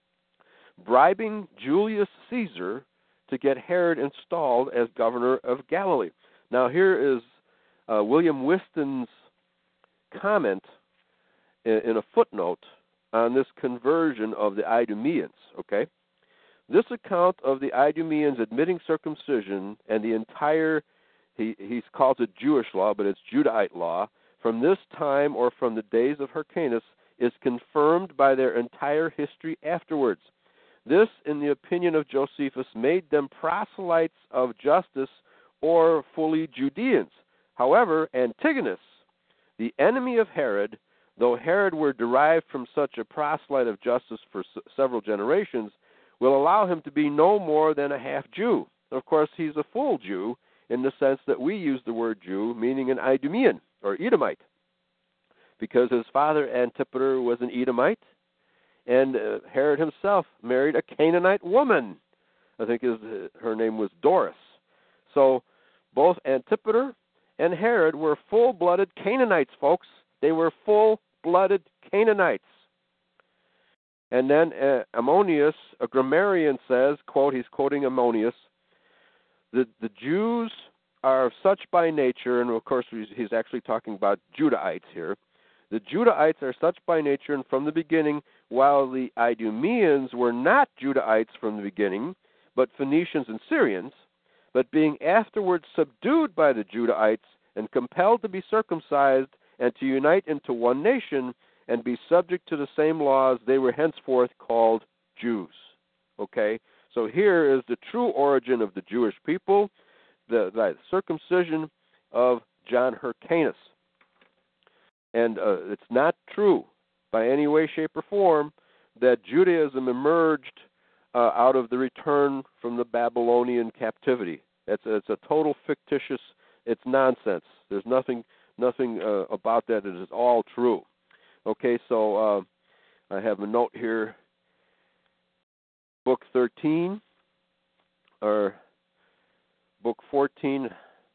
bribing Julius Caesar to get Herod installed as governor of Galilee. Now here is William Whiston's comment in a footnote on this conversion of the Idumeans, okay? This account of the Idumeans admitting circumcision and the entire, he calls it Jewish law, but it's Judahite law, from this time or from the days of Hyrcanus, is confirmed by their entire history afterwards. This, in the opinion of Josephus, made them proselytes of justice or fully Judeans. However, Antigonus, the enemy of Herod, though Herod were derived from such a proselyte of justice for several generations, will allow him to be no more than a half-Jew. Of course, he's a full Jew in the sense that we use the word Jew, meaning an Idumean or Edomite, because his father Antipater was an Edomite, and Herod himself married a Canaanite woman. I think her name was Doris. So both Antipater and Herod were full-blooded Canaanites, folks. They were full-blooded Canaanites. And then Ammonius, a grammarian, says, quote, he's quoting Ammonius, the Jews are such by nature, and of course he's actually talking about Judahites here. The Judahites are such by nature and from the beginning, while the Idumeans were not Judahites from the beginning, but Phoenicians and Syrians, but being afterwards subdued by the Judahites and compelled to be circumcised and to unite into one nation and be subject to the same laws, they were henceforth called Jews. Okay? So here is the true origin of the Jewish people, the circumcision of John Hyrcanus. And it's not true by any way, shape, or form that Judaism emerged out of the return from the Babylonian captivity. It's a total fictitious, it's nonsense. There's nothing nothing about that. It is all true. Okay, so I have a note here. Book 13, or Book 14,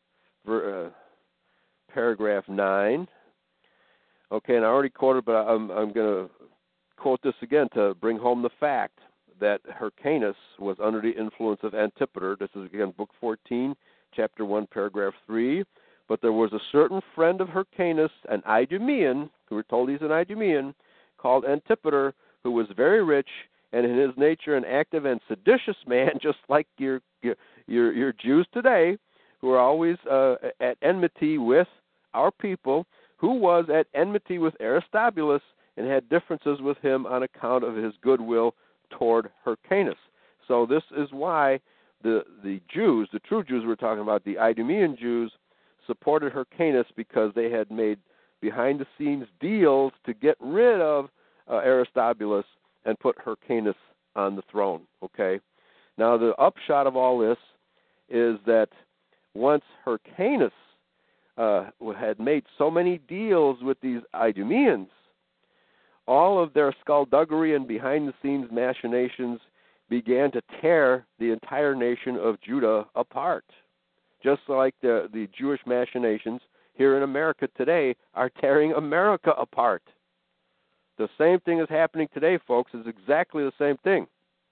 paragraph 9. Okay, and I already quoted, but I'm going to quote this again to bring home the fact that Hyrcanus was under the influence of Antipater. This is, again, Book 14, Chapter 1, Paragraph 3. But there was a certain friend of Hyrcanus, an Idumean, who we're told he's an Idumean, called Antipater, who was very rich, and in his nature an active and seditious man, just like your Jews today, who are always at enmity with our people, who was at enmity with Aristobulus and had differences with him on account of his goodwill toward Hyrcanus. So this is why the Jews, the true Jews we're talking about, the Idumean Jews, supported Hyrcanus, because they had made behind-the-scenes deals to get rid of Aristobulus and put Hyrcanus on the throne. Okay. Now the upshot of all this is that once Hyrcanus had made so many deals with these Idumeans, all of their skullduggery and behind-the-scenes machinations began to tear the entire nation of Judah apart. Just like the Jewish machinations here in America today are tearing America apart. The same thing is happening today, folks. It's exactly the same thing.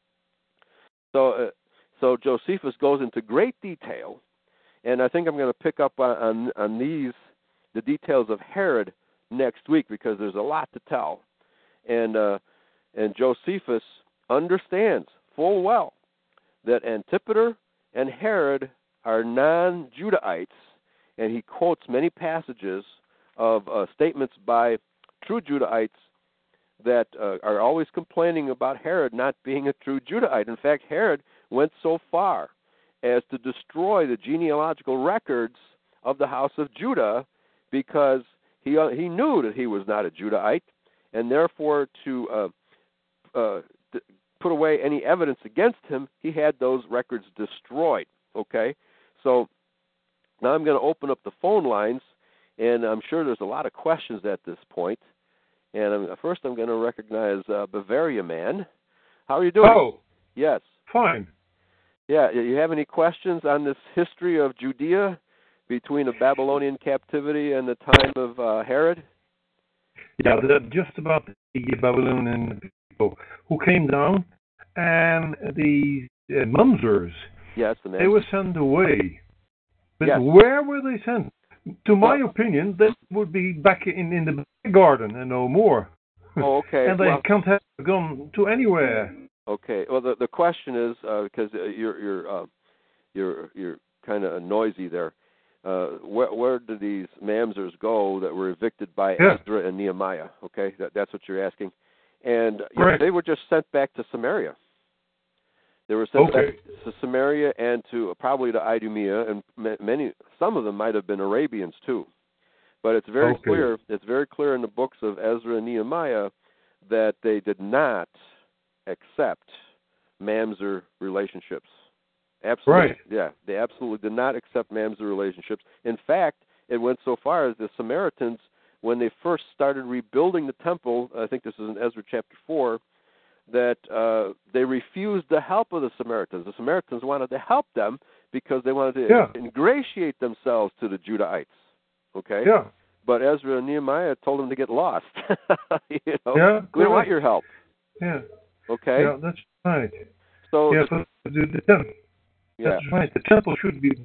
So Josephus goes into great detail, and I think I'm going to pick up on the details of Herod next week, because there's a lot to tell. And Josephus understands full well that Antipater and Herod are non-Judahites, and he quotes many passages of statements by true Judahites that are always complaining about Herod not being a true Judahite. In fact, Herod went so far as to destroy the genealogical records of the house of Judah, because he knew that he was not a Judahite, and therefore to put away any evidence against him, he had those records destroyed. Okay? So now I'm going to open up the phone lines, and I'm sure there's a lot of questions at this point. And first I'm going to recognize Bavaria Man. How are you doing? Oh. Yes. Fine. Yeah, you have any questions on this history of Judea between the Babylonian captivity and the time of Herod? Yeah, just about the Babylonian people who came down, and the Mamzers. Yes, they were sent away. But yes. Where were they sent? To my opinion, that would be back in the garden and no more. Oh, okay. And they can't have gone to anywhere. Okay. Well, the question is, because you're kind of noisy there. Where did these Mamzers go that were evicted by Ezra and Nehemiah? Okay, that's what you're asking. And they were just sent back to Samaria. They were sent back to Samaria and probably to Idumea, and some of them might have been Arabians too. But it's very clear. It's very clear in the books of Ezra and Nehemiah that they did not accept Mamzer relationships. Absolutely. Right. Yeah, they absolutely did not accept Mamzer relationships. In fact, it went so far as the Samaritans, when they first started rebuilding the temple, I think this is in Ezra chapter 4, that they refused the help of the Samaritans. The Samaritans wanted to help them because they wanted to ingratiate themselves to the Judahites. Okay? Yeah. But Ezra and Nehemiah told them to get lost. We don't want your help. Yeah. Okay? Yeah, that's right. So that's right. The temple should be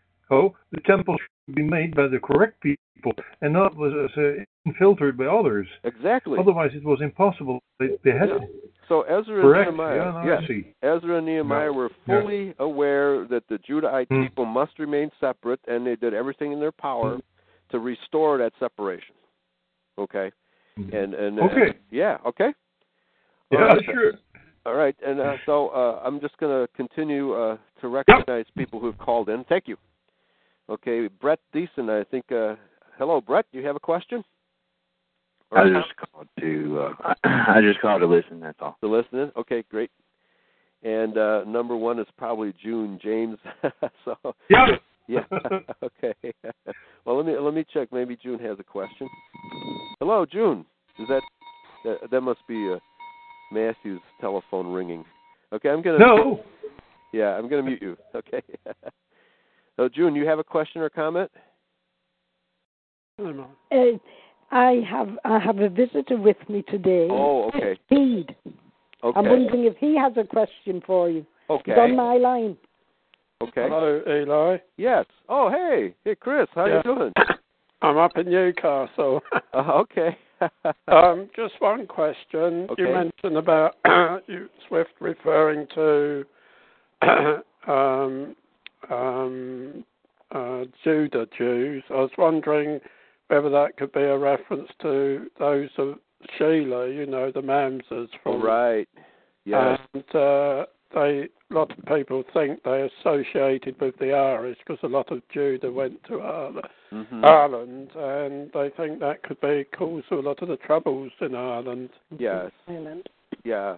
made by the correct people and not infiltrated by others. Exactly. Otherwise, it was impossible. They had to. So Ezra and Nehemiah, Ezra and Nehemiah were fully aware that the Judahite people must remain separate, and they did everything in their power to restore that separation. Okay. And okay. Okay. Sure. All right, and so I'm just going to continue to recognize people who have called in. Thank you. Okay, Brett Deason, I think. Hello, Brett. Do you have a question? I just called to listen. That's all. To listen in? Okay, great. And number one is probably June James. So yeah. Yeah. Okay. Well, let me check. Maybe June has a question. Hello, June. Is that must be Matthew's telephone ringing? Okay, I'm gonna. No. Yeah, I'm gonna mute you. Okay. So, June, you have a question or comment? I have a visitor with me today. Oh, okay. Speed. Okay. I'm wondering if he has a question for you. Okay. He's on my line. Okay. Hello, Eli. Yes. Oh, hey, Chris. How you doing? I'm up in Newcastle. Okay. Just one question. Okay. You mentioned about you Swift referring to Judah Jews. I was wondering whether that could be a reference to those of Sheila, the Mamsers from. Right. Yes. And a lot of people think they associated with the Irish because a lot of Judah went to Ireland, and they think that could be cause of a lot of the troubles in Ireland. Yes. Ireland. Yeah.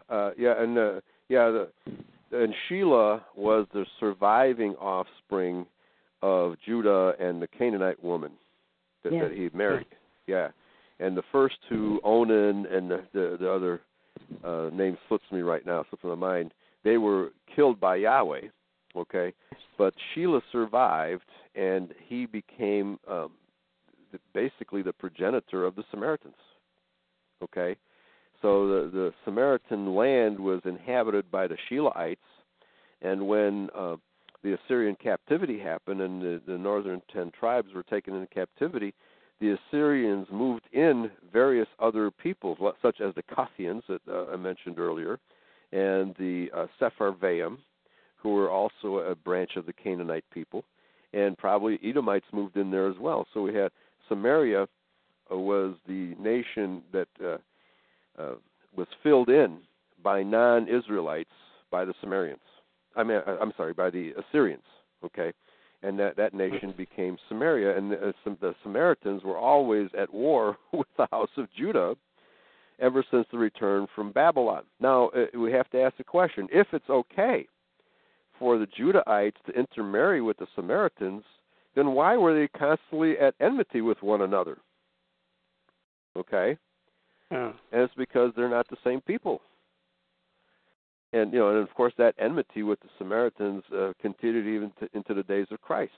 And Sheila was the surviving offspring of Judah and the Canaanite woman that he married. Yeah. And the first two, Onan and the other name slips me right now, slips my mind, they were killed by Yahweh, okay? But Sheila survived, and he became basically the progenitor of the Samaritans, okay? So the Samaritan land was inhabited by the Sheilahites, and when the Assyrian captivity happened and the northern 10 tribes were taken into captivity, the Assyrians moved in various other peoples, such as the Kuthians that I mentioned earlier, and the Sepharvaim, who were also a branch of the Canaanite people, and probably Edomites moved in there as well. So we had Samaria was the nation that was filled in by non-Israelites by the Sumerians. By the Assyrians. Okay. And that nation became Samaria, and the Samaritans were always at war with the house of Judah ever since the return from Babylon. Now, we have to ask the question, if it's okay for the Judahites to intermarry with the Samaritans, then why were they constantly at enmity with one another? Okay? Yeah. And it's because they're not the same people. And and of course that enmity with the Samaritans continued even into the days of Christ.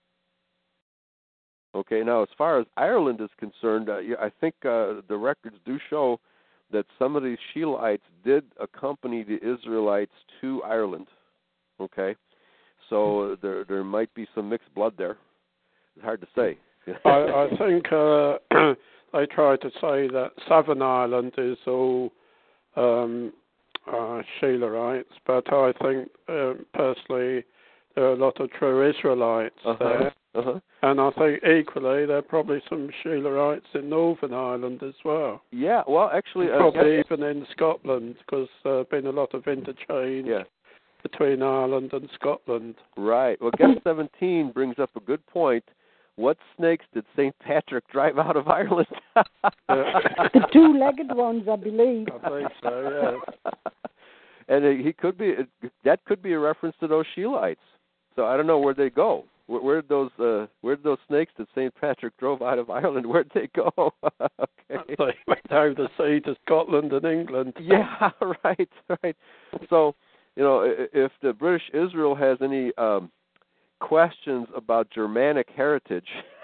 Okay, now as far as Ireland is concerned, I think the records do show that some of these Sheilahites did accompany the Israelites to Ireland. Okay, so there might be some mixed blood there. It's hard to say. I think they try to say that Southern Ireland is all Sheilahites, but I think personally there are a lot of true Israelites there. And I think equally there are probably some Sheilahites in Northern Ireland as well. Yeah, well, actually, probably even in Scotland, because there's been a lot of interchange between Ireland and Scotland. Right. Well, Guest 17 brings up a good point. What snakes did St. Patrick drive out of Ireland? The two-legged ones, I believe. I think so, yes. And he could be. That could be a reference to those Sheilahites. So I don't know where they go. Where did those snakes that St. Patrick drove out of Ireland? Where'd they go? Okay. They went down the sea to Scotland and England. Yeah, right. So, if the British Israel has any questions about Germanic heritage,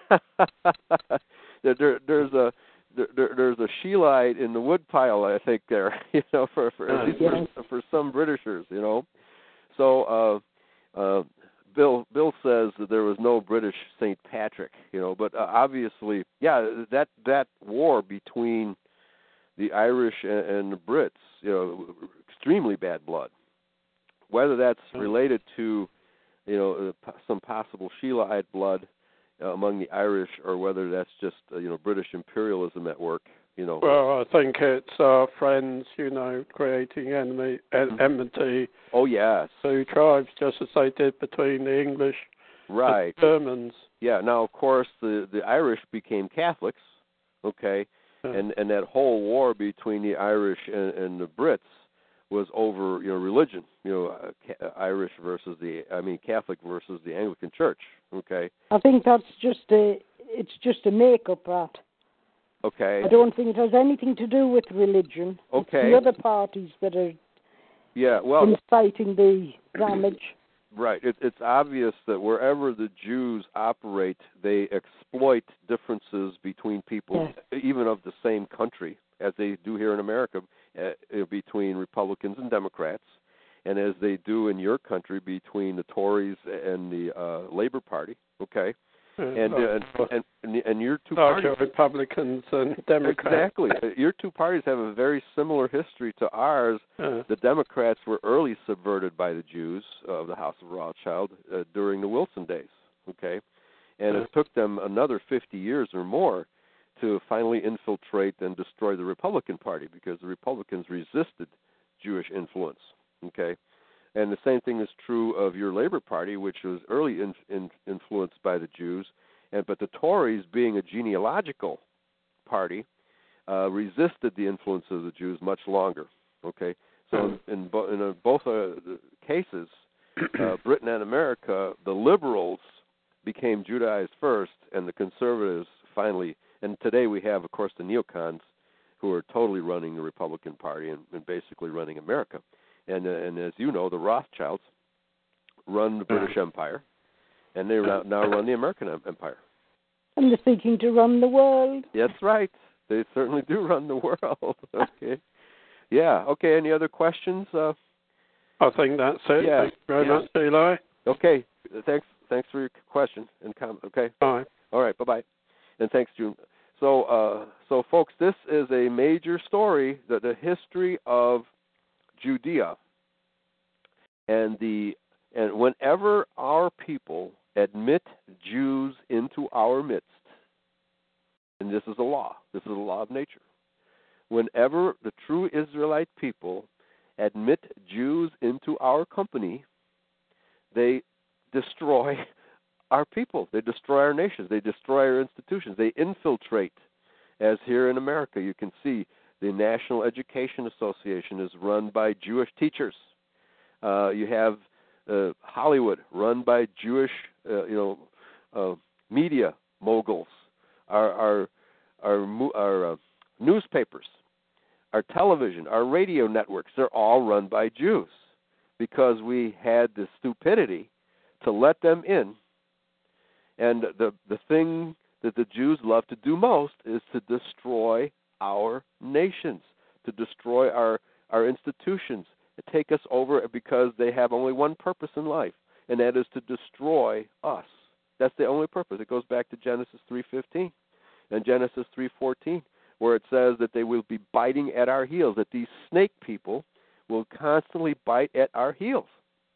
there's a Sheilite in the woodpile, I think there, for at least for some Britishers, So Bill says that there was no British St. Patrick, but obviously, that war between the Irish and the Brits, extremely bad blood. Whether that's related to some possible Sheilite blood among the Irish, or whether that's just British imperialism at work. Well, I think it's our friends, creating enmity. Oh yes. Two tribes, just as they did between the English and Germans. Yeah. Now, of course, the Irish became Catholics. Okay, and that whole war between the Irish and the Brits was over religion. Catholic versus the Anglican Church. Okay. I think that's just it's just a make-up art. Okay. I don't think it has anything to do with religion. Okay. It's the other parties that are inciting the damage. Right. It's obvious that wherever the Jews operate, they exploit differences between people, even of the same country, as they do here in America, between Republicans and Democrats, and as they do in your country between the Tories and the Labor Party. Okay. And your two parties, Republicans and Democrats. Exactly. Your two parties have a very similar history to ours. The Democrats were early subverted by the Jews of the House of Rothschild during the Wilson days. Okay, and it took them another 50 years or more to finally infiltrate and destroy the Republican Party because the Republicans resisted Jewish influence. Okay. And the same thing is true of your Labor Party, which was early influenced by the Jews. But the Tories, being a genealogical party, resisted the influence of the Jews much longer. Okay, so in both cases, Britain and America, the liberals became Judaized first, and the conservatives finally. And today we have, of course, the neocons, who are totally running the Republican Party and basically running America. And as you know, the Rothschilds run the British Empire, and they now run the American Empire. And they're seeking to run the world. That's right. They certainly do run the world. Okay. Yeah. Okay. Any other questions? I think that's it. Yeah. Thank you very much, Eli. Okay. Thanks for your question and comment. Okay. Bye. All right. Bye-bye. And thanks, June. So folks, this is a major story, the history of Judea, and whenever our people admit Jews into our midst, and this is a law, this is a law of nature, whenever the true Israelite people admit Jews into our company, they destroy our people, they destroy our nations, they destroy our institutions, they infiltrate. As here in America, you can see the National Education Association is run by Jewish teachers. You have Hollywood run by Jewish, media moguls. Our newspapers, our television, our radio networks, they're all run by Jews because we had the stupidity to let them in. And the thing that the Jews love to do most is to destroy our nations, to destroy our institutions, to take us over because they have only one purpose in life, and that is to destroy us. That's the only purpose. It goes back to Genesis 3:15 and Genesis 3:14, where it says that they will be biting at our heels, that these snake people will constantly bite at our heels.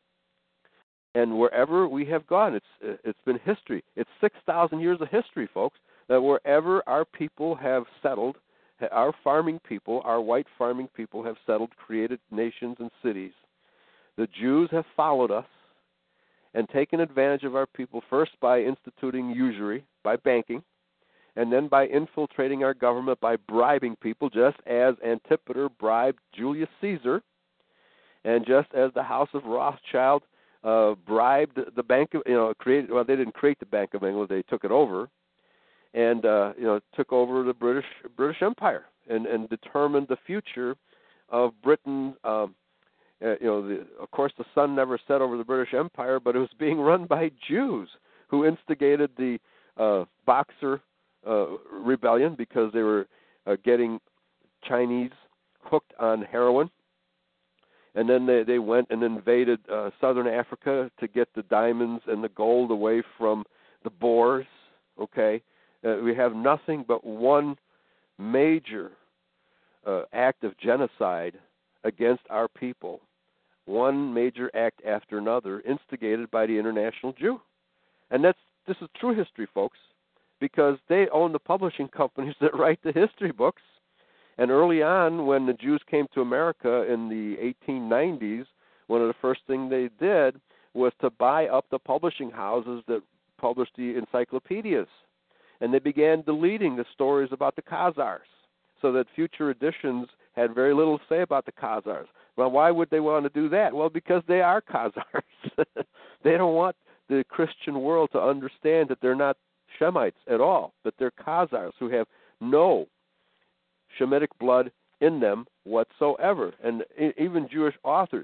And wherever we have gone, it's been history. It's 6,000 years of history, folks, that wherever our people have settled, our farming people, our white farming people have settled, created nations and cities. The Jews have followed us and taken advantage of our people, first by instituting usury, by banking, and then by infiltrating our government by bribing people, just as Antipater bribed Julius Caesar, and just as the House of Rothschild bribed the Bank of, they didn't create the Bank of England, they took it over, and took over the British Empire and determined the future of Britain. Of course, the sun never set over the British Empire, but it was being run by Jews who instigated the Boxer Rebellion because they were getting Chinese hooked on heroin. And then they went and invaded southern Africa to get the diamonds and the gold away from the Boers. Okay, we have nothing but one major act of genocide against our people, one major act after another, instigated by the International Jew. And this is true history, folks, because they own the publishing companies that write the history books. And early on, when the Jews came to America in the 1890s, one of the first things they did was to buy up the publishing houses that published the encyclopedias. And they began deleting the stories about the Khazars, so that future editions had very little to say about the Khazars. Well, why would they want to do that? Well, because they are Khazars. They don't want the Christian world to understand that they're not Shemites at all, but they're Khazars who have no Shemitic blood in them whatsoever. And even Jewish authors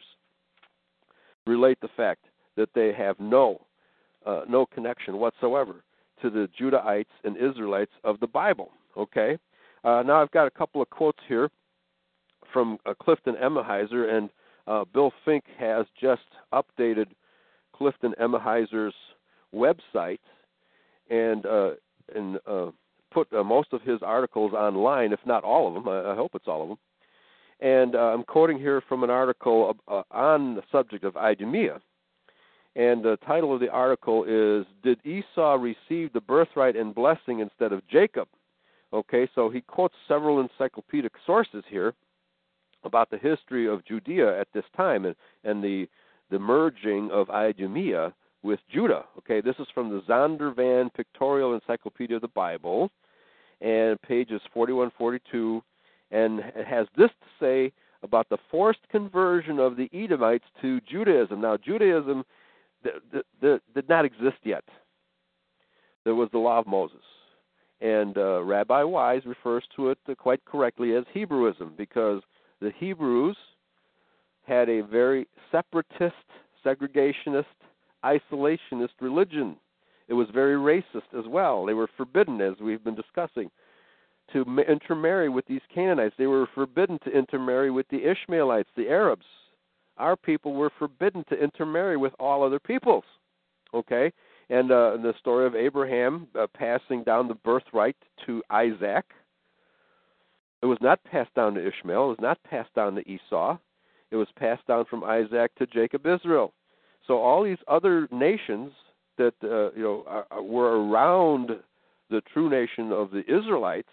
relate the fact that they have no connection whatsoever to the Judahites and Israelites of the Bible. Okay? Now I've got a couple of quotes here from Clifton Emahiser, and Bill Fink has just updated Clifton Emahizer's website and put most of his articles online, if not all of them. I hope it's all of them. And I'm quoting here from an article on the subject of Idumea. And the title of the article is, Did Esau Receive the Birthright and Blessing Instead of Jacob? Okay, so he quotes several encyclopedic sources here about the history of Judea at this time and the merging of Idumea with Judah. Okay, this is from the Zondervan Pictorial Encyclopedia of the Bible, and pages 41-42, and it has this to say about the forced conversion of the Edomites to Judaism. Now, Judaism did not exist yet. There was the law of Moses. And Rabbi Wise refers to it quite correctly as Hebrewism, because the Hebrews had a very separatist, segregationist, isolationist religion. It was very racist as well. They were forbidden, as we've been discussing, to intermarry with these Canaanites. They were forbidden to intermarry with the Ishmaelites, the Arabs. Our people were forbidden to intermarry with all other peoples. Okay? And the story of Abraham passing down the birthright to Isaac, it was not passed down to Ishmael. It was not passed down to Esau. It was passed down from Isaac to Jacob, Israel. So all these other nations that were around the true nation of the Israelites,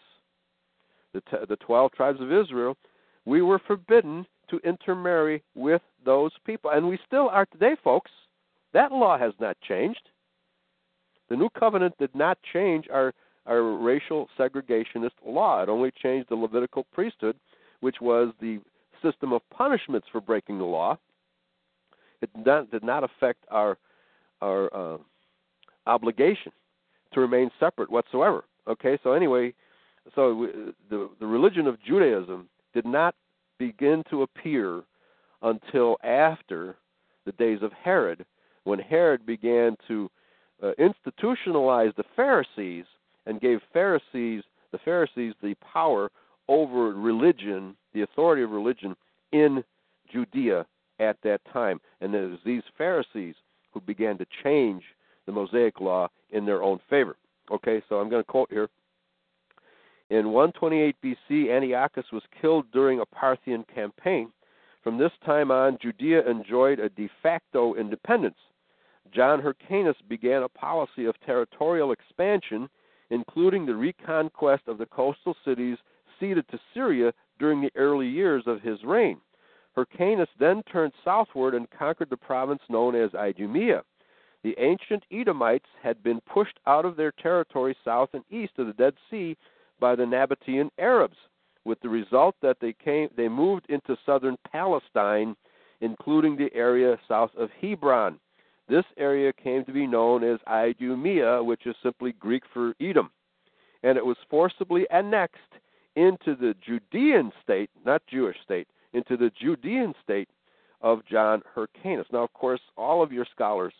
the 12 tribes of Israel, we were forbidden to intermarry with those people. And we still are today, folks. That law has not changed. The New Covenant did not change our racial segregationist law. It only changed the Levitical priesthood, which was the system of punishments for breaking the law. It did not affect our obligation to remain separate whatsoever. Okay, so anyway, the religion of Judaism did not begin to appear until after the days of Herod, when Herod began to institutionalize the Pharisees and gave the Pharisees the power over religion, the authority of religion in Judea at that time. And it was these Pharisees who began to change the Mosaic law in their own favor. Okay, so I'm going to quote here. In 128 BC, Antiochus was killed during a Parthian campaign. From this time on, Judea enjoyed a de facto independence. John Hyrcanus began a policy of territorial expansion, including the reconquest of the coastal cities ceded to Syria during the early years of his reign. Hyrcanus then turned southward and conquered the province known as Idumea. The ancient Edomites had been pushed out of their territory south and east of the Dead Sea by the Nabatean Arabs, with the result that they moved into southern Palestine, including the area south of Hebron. This area came to be known as Idumea, which is simply Greek for Edom, and it was forcibly annexed into the Judean state, not Jewish state, into the Judean state of John Hyrcanus. Now, of course, all of your scholars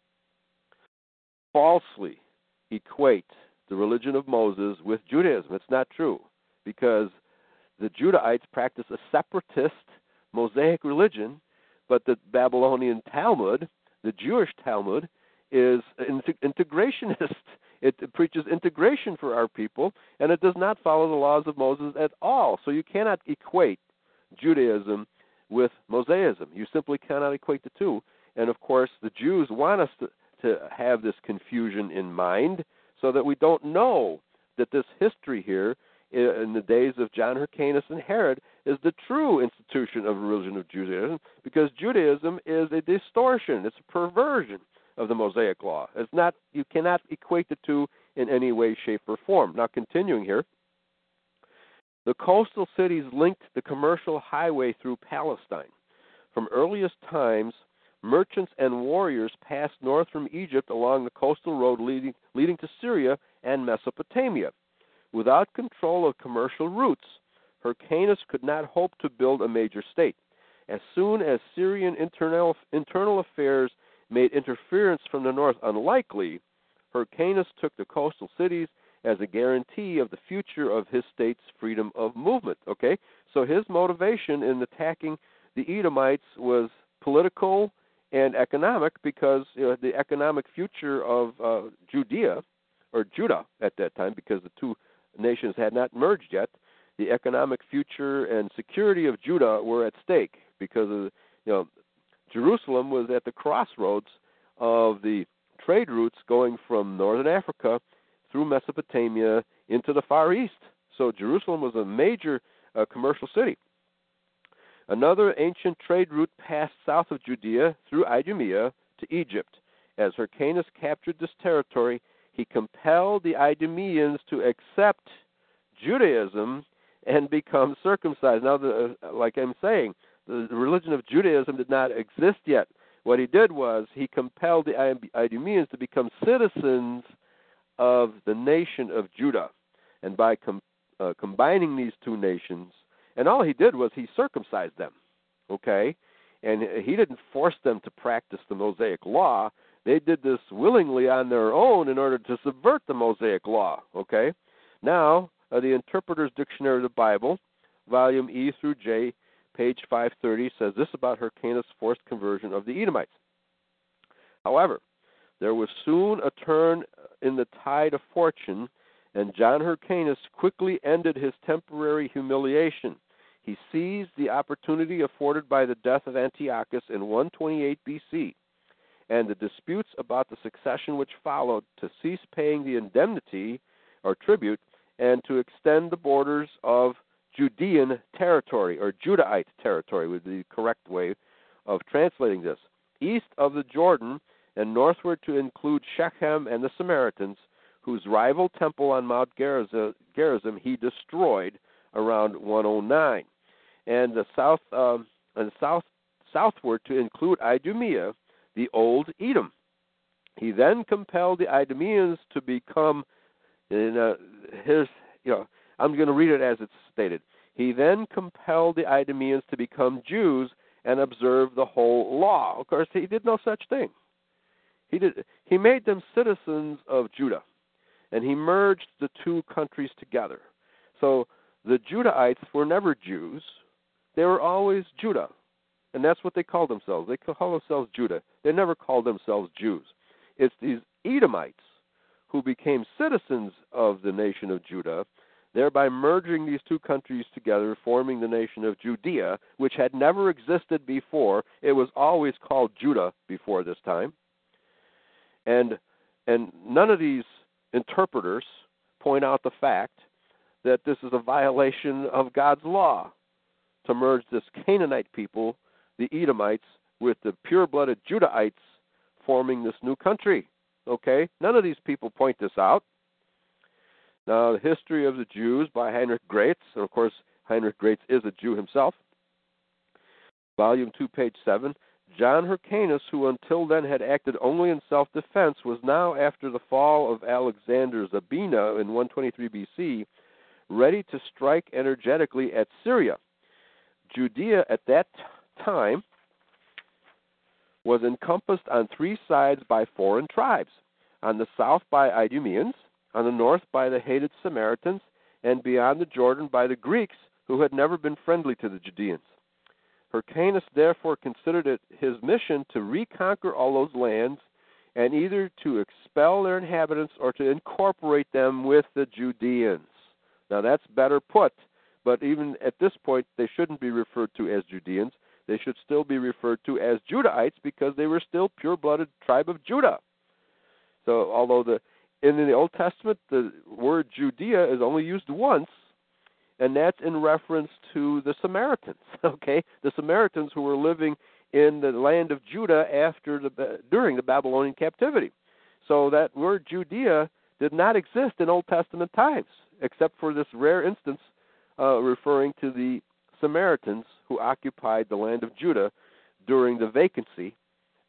falsely equate the religion of Moses with Judaism. It's not true, because the Judahites practice a separatist Mosaic religion, but the Babylonian Talmud, the Jewish Talmud, is integrationist. It preaches integration for our people, and it does not follow the laws of Moses at all. So you cannot equate Judaism with Mosaism. You simply cannot equate the two. And, of course, the Jews want us to have this confusion in mind so that we don't know that this history here in the days of John Hyrcanus and Herod is the true institution of religion of Judaism, because Judaism is a distortion. It's a perversion of the Mosaic law. It's not. You cannot equate the two in any way, shape, or form. Now, continuing here, the coastal cities linked the commercial highway through Palestine. From earliest times, merchants and warriors passed north from Egypt along the coastal road leading to Syria and Mesopotamia. Without control of commercial routes, Hyrcanus could not hope to build a major state. As soon as Syrian internal affairs made interference from the north unlikely, Hyrcanus took the coastal cities as a guarantee of the future of his state's freedom of movement. Okay, so his motivation in attacking the Edomites was political and economic, because the economic future of Judah at that time, because the two nations had not merged yet, the economic future and security of Judah were at stake, because of, Jerusalem was at the crossroads of the trade routes going from northern Africa through Mesopotamia into the Far East. So Jerusalem was a major commercial city. Another ancient trade route passed south of Judea through Idumea to Egypt. As Hyrcanus captured this territory, he compelled the Idumeans to accept Judaism and become circumcised. Now, like I'm saying, the religion of Judaism did not exist yet. What he did was he compelled the Idumeans to become citizens of the nation of Judah. And by combining these two nations, and all he did was he circumcised them, okay? And he didn't force them to practice the Mosaic law. They did this willingly on their own in order to subvert the Mosaic law, okay? Now, the Interpreter's Dictionary of the Bible, volume E through J, page 530, says this about Hyrcanus' forced conversion of the Edomites. However, there was soon a turn in the tide of fortune, and John Hyrcanus quickly ended his temporary humiliation. He seized the opportunity afforded by the death of Antiochus in 128 B.C., and the disputes about the succession which followed, to cease paying the indemnity or tribute, and to extend the borders of Judean territory, or Judahite territory would be the correct way of translating this, east of the Jordan and northward to include Shechem and the Samaritans, whose rival temple on Mount Gerizim he destroyed around 109, and the southward to include Idumea, the old Edom. He then compelled the Idumeans to become, I'm going to read it as it's stated. He then compelled the Idumeans to become Jews and observe the whole law. Of course, he did no such thing. He made them citizens of Judah, and he merged the two countries together. So the Judahites were never Jews. They were always Judah, and that's what they called themselves. They called themselves Judah. They never called themselves Jews. It's these Edomites who became citizens of the nation of Judah, thereby merging these two countries together, forming the nation of Judea, which had never existed before. It was always called Judah before this time. And none of these interpreters point out the fact that this is a violation of God's law to merge this Canaanite people, the Edomites, with the pure-blooded Judahites forming this new country. Okay? None of these people point this out. Now, the History of the Jews by Heinrich Graetz, and of course, Heinrich Graetz is a Jew himself, volume 2, page 7, John Hyrcanus, who until then had acted only in self-defense, was now, after the fall of Alexander Zabina in 123 B.C., ready to strike energetically at Syria. Judea at that time was encompassed on three sides by foreign tribes, on the south by Idumeans, on the north by the hated Samaritans, and beyond the Jordan by the Greeks, who had never been friendly to the Judeans. Hyrcanus therefore considered it his mission to reconquer all those lands, and either to expel their inhabitants or to incorporate them with the Judeans. Now that's better put, but even at this point they shouldn't be referred to as Judeans. They should still be referred to as Judahites, because they were still pure-blooded tribe of Judah. So although in the Old Testament the word Judea is only used once, and that's in reference to the Samaritans, okay? The Samaritans who were living in the land of Judah during the Babylonian captivity. So that word Judea did not exist in Old Testament times, except for this rare instance referring to the Samaritans who occupied the land of Judah during the vacancy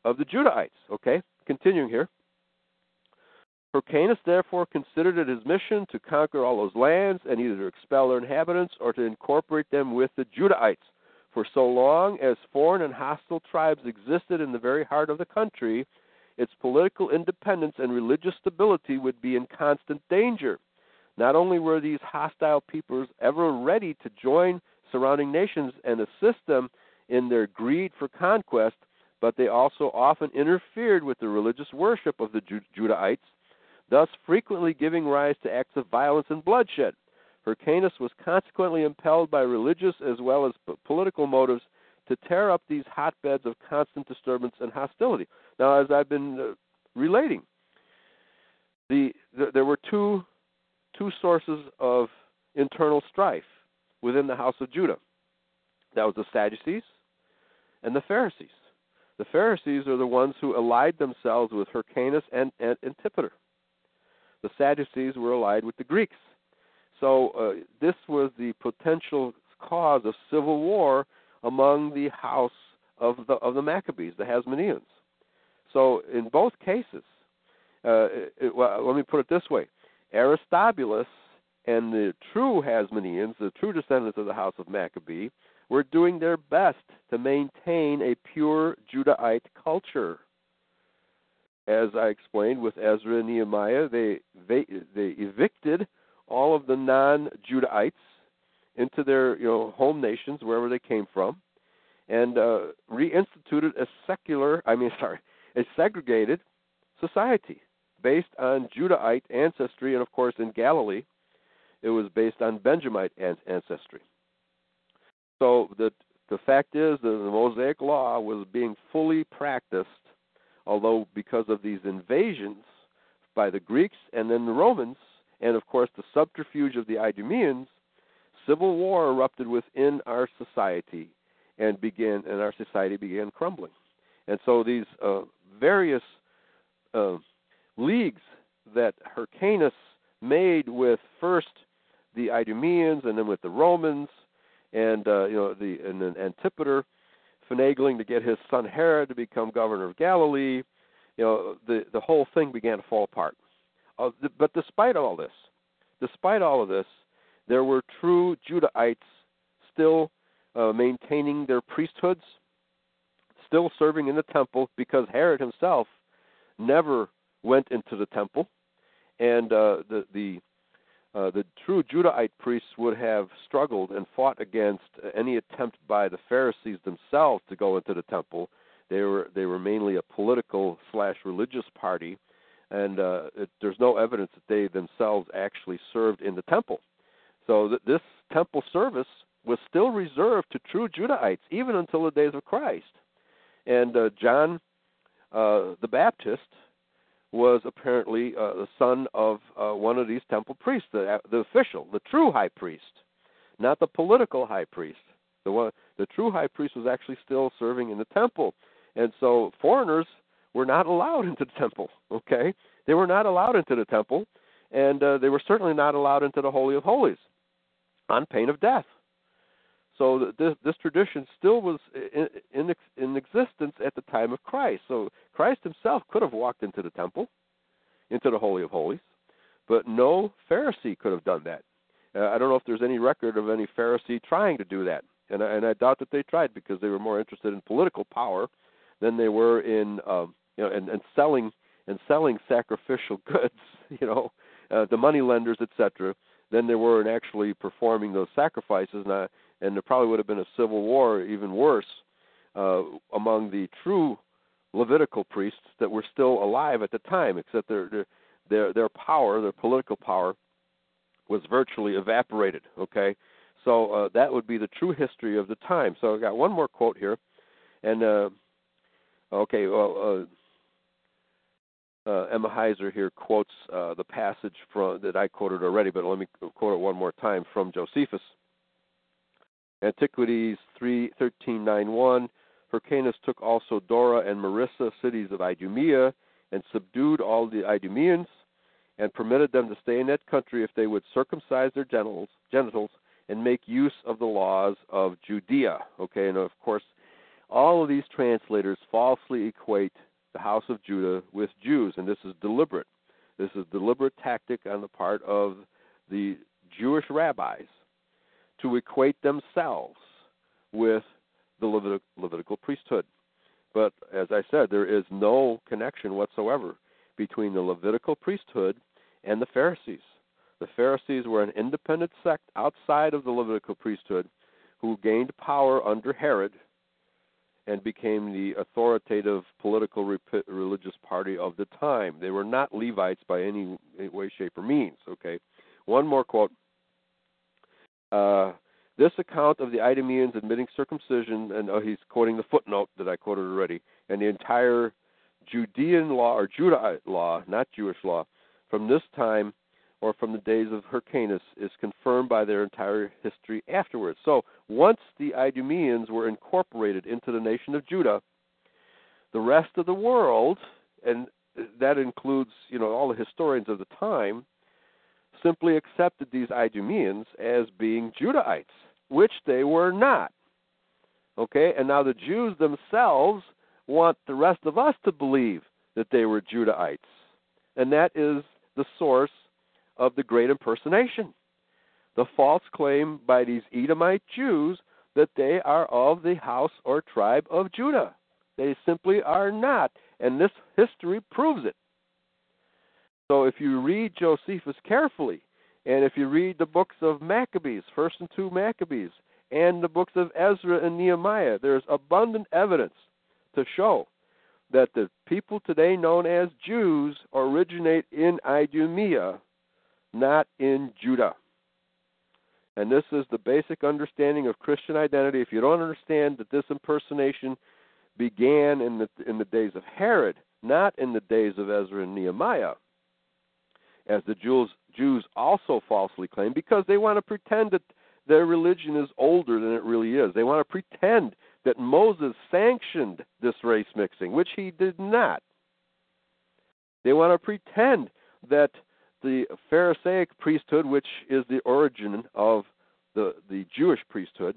of the Judahites. Okay, continuing here. Hyrcanus therefore considered it his mission to conquer all those lands and either to expel their inhabitants or to incorporate them with the Judahites. For so long as foreign and hostile tribes existed in the very heart of the country, its political independence and religious stability would be in constant danger. Not only were these hostile peoples ever ready to join surrounding nations and assist them in their greed for conquest, but they also often interfered with the religious worship of the Judahites, thus frequently giving rise to acts of violence and bloodshed. Hyrcanus was consequently impelled by religious as well as political motives to tear up these hotbeds of constant disturbance and hostility. Now, as I've been relating, there were two sources of internal strife within the house of Judah. That was the Sadducees and the Pharisees. The Pharisees are the ones who allied themselves with Hyrcanus and Antipater. The Sadducees were allied with the Greeks. So this was the potential cause of civil war among the house of the Maccabees, the Hasmoneans. So in both cases, let me put it this way: Aristobulus and the true Hasmoneans, the true descendants of the house of Maccabee, were doing their best to maintain a pure Judahite culture. As I explained with Ezra and Nehemiah, they evicted all of the non-Judahites into their home nations, wherever they came from, and reinstituted a segregated society based on Judahite ancestry, and of course in Galilee, it was based on Benjamite ancestry. So the fact is that the Mosaic Law was being fully practiced, although because of these invasions by the Greeks and then the Romans, and of course the subterfuge of the Idumeans, civil war erupted within our society, and our society began crumbling. And so these various leagues that Hyrcanus made with first the Idumeans and then with the Romans, and and then Antipater finagling to get his son Herod to become governor of Galilee, the whole thing began to fall apart. But despite all of this, there were true Judahites still maintaining their priesthoods, still serving in the temple, because Herod himself never went into the temple, and the true Judahite priests would have struggled and fought against any attempt by the Pharisees themselves to go into the temple. They were mainly a political / religious party, and there's no evidence that they themselves actually served in the temple. So this temple service was still reserved to true Judahites, even until the days of Christ. And John the Baptist was apparently the son of one of these temple priests, the official, the true high priest, not the political high priest. The true high priest was actually still serving in the temple. And so foreigners were not allowed into the temple, okay? They were not allowed into the temple, and they were certainly not allowed into the Holy of Holies on pain of death. So this tradition still was in existence at the time of Christ. So Christ himself could have walked into the temple, into the Holy of Holies, but no Pharisee could have done that. I don't know if there's any record of any Pharisee trying to do that, and I doubt that they tried, because they were more interested in political power than they were in and selling sacrificial goods, the money lenders, etc., than they were in actually performing those sacrifices. And there probably would have been a civil war, even worse, among the true Levitical priests that were still alive at the time, except their power, their political power, was virtually evaporated. Okay, so that would be the true history of the time. So I got one more quote here, and Emma Heiser here quotes the passage that I quoted already, but let me quote it one more time from Josephus. Antiquities 13:9:1. Hyrcanus took also Dora and Marissa, cities of Idumea, and subdued all the Idumeans, and permitted them to stay in that country if they would circumcise their genitals and make use of the laws of Judea. Okay, and of course, all of these translators falsely equate the house of Judah with Jews, and this is deliberate. This is a deliberate tactic on the part of the Jewish rabbis to equate themselves with the Levitical priesthood. But as I said, there is no connection whatsoever between the Levitical priesthood and the Pharisees. The Pharisees were an independent sect outside of the Levitical priesthood who gained power under Herod and became the authoritative political religious party of the time. They were not Levites by any way, shape, or means. Okay. One more quote. This account of the Idumeans admitting circumcision, and he's quoting the footnote that I quoted already, and the entire Judean law, or Judahite law, not Jewish law, from this time or from the days of Hyrcanus is confirmed by their entire history afterwards. So once the Idumeans were incorporated into the nation of Judah, the rest of the world, and that includes, all the historians of the time, simply accepted these Idumeans as being Judahites, which they were not. Okay, and now the Jews themselves want the rest of us to believe that they were Judahites, and that is the source of the great impersonation. The false claim by these Edomite Jews that they are of the house or tribe of Judah. They simply are not, and this history proves it. So if you read Josephus carefully, and if you read the books of Maccabees, 1st and 2 Maccabees, and the books of Ezra and Nehemiah, there's abundant evidence to show that the people today known as Jews originate in Idumea, not in Judah. And this is the basic understanding of Christian identity. If you don't understand that this impersonation began in the days of Herod, not in the days of Ezra and Nehemiah, as the Jews also falsely claim, because they want to pretend that their religion is older than it really is. They want to pretend that Moses sanctioned this race mixing, which he did not. They want to pretend that the Pharisaic priesthood, which is the origin of the Jewish priesthood,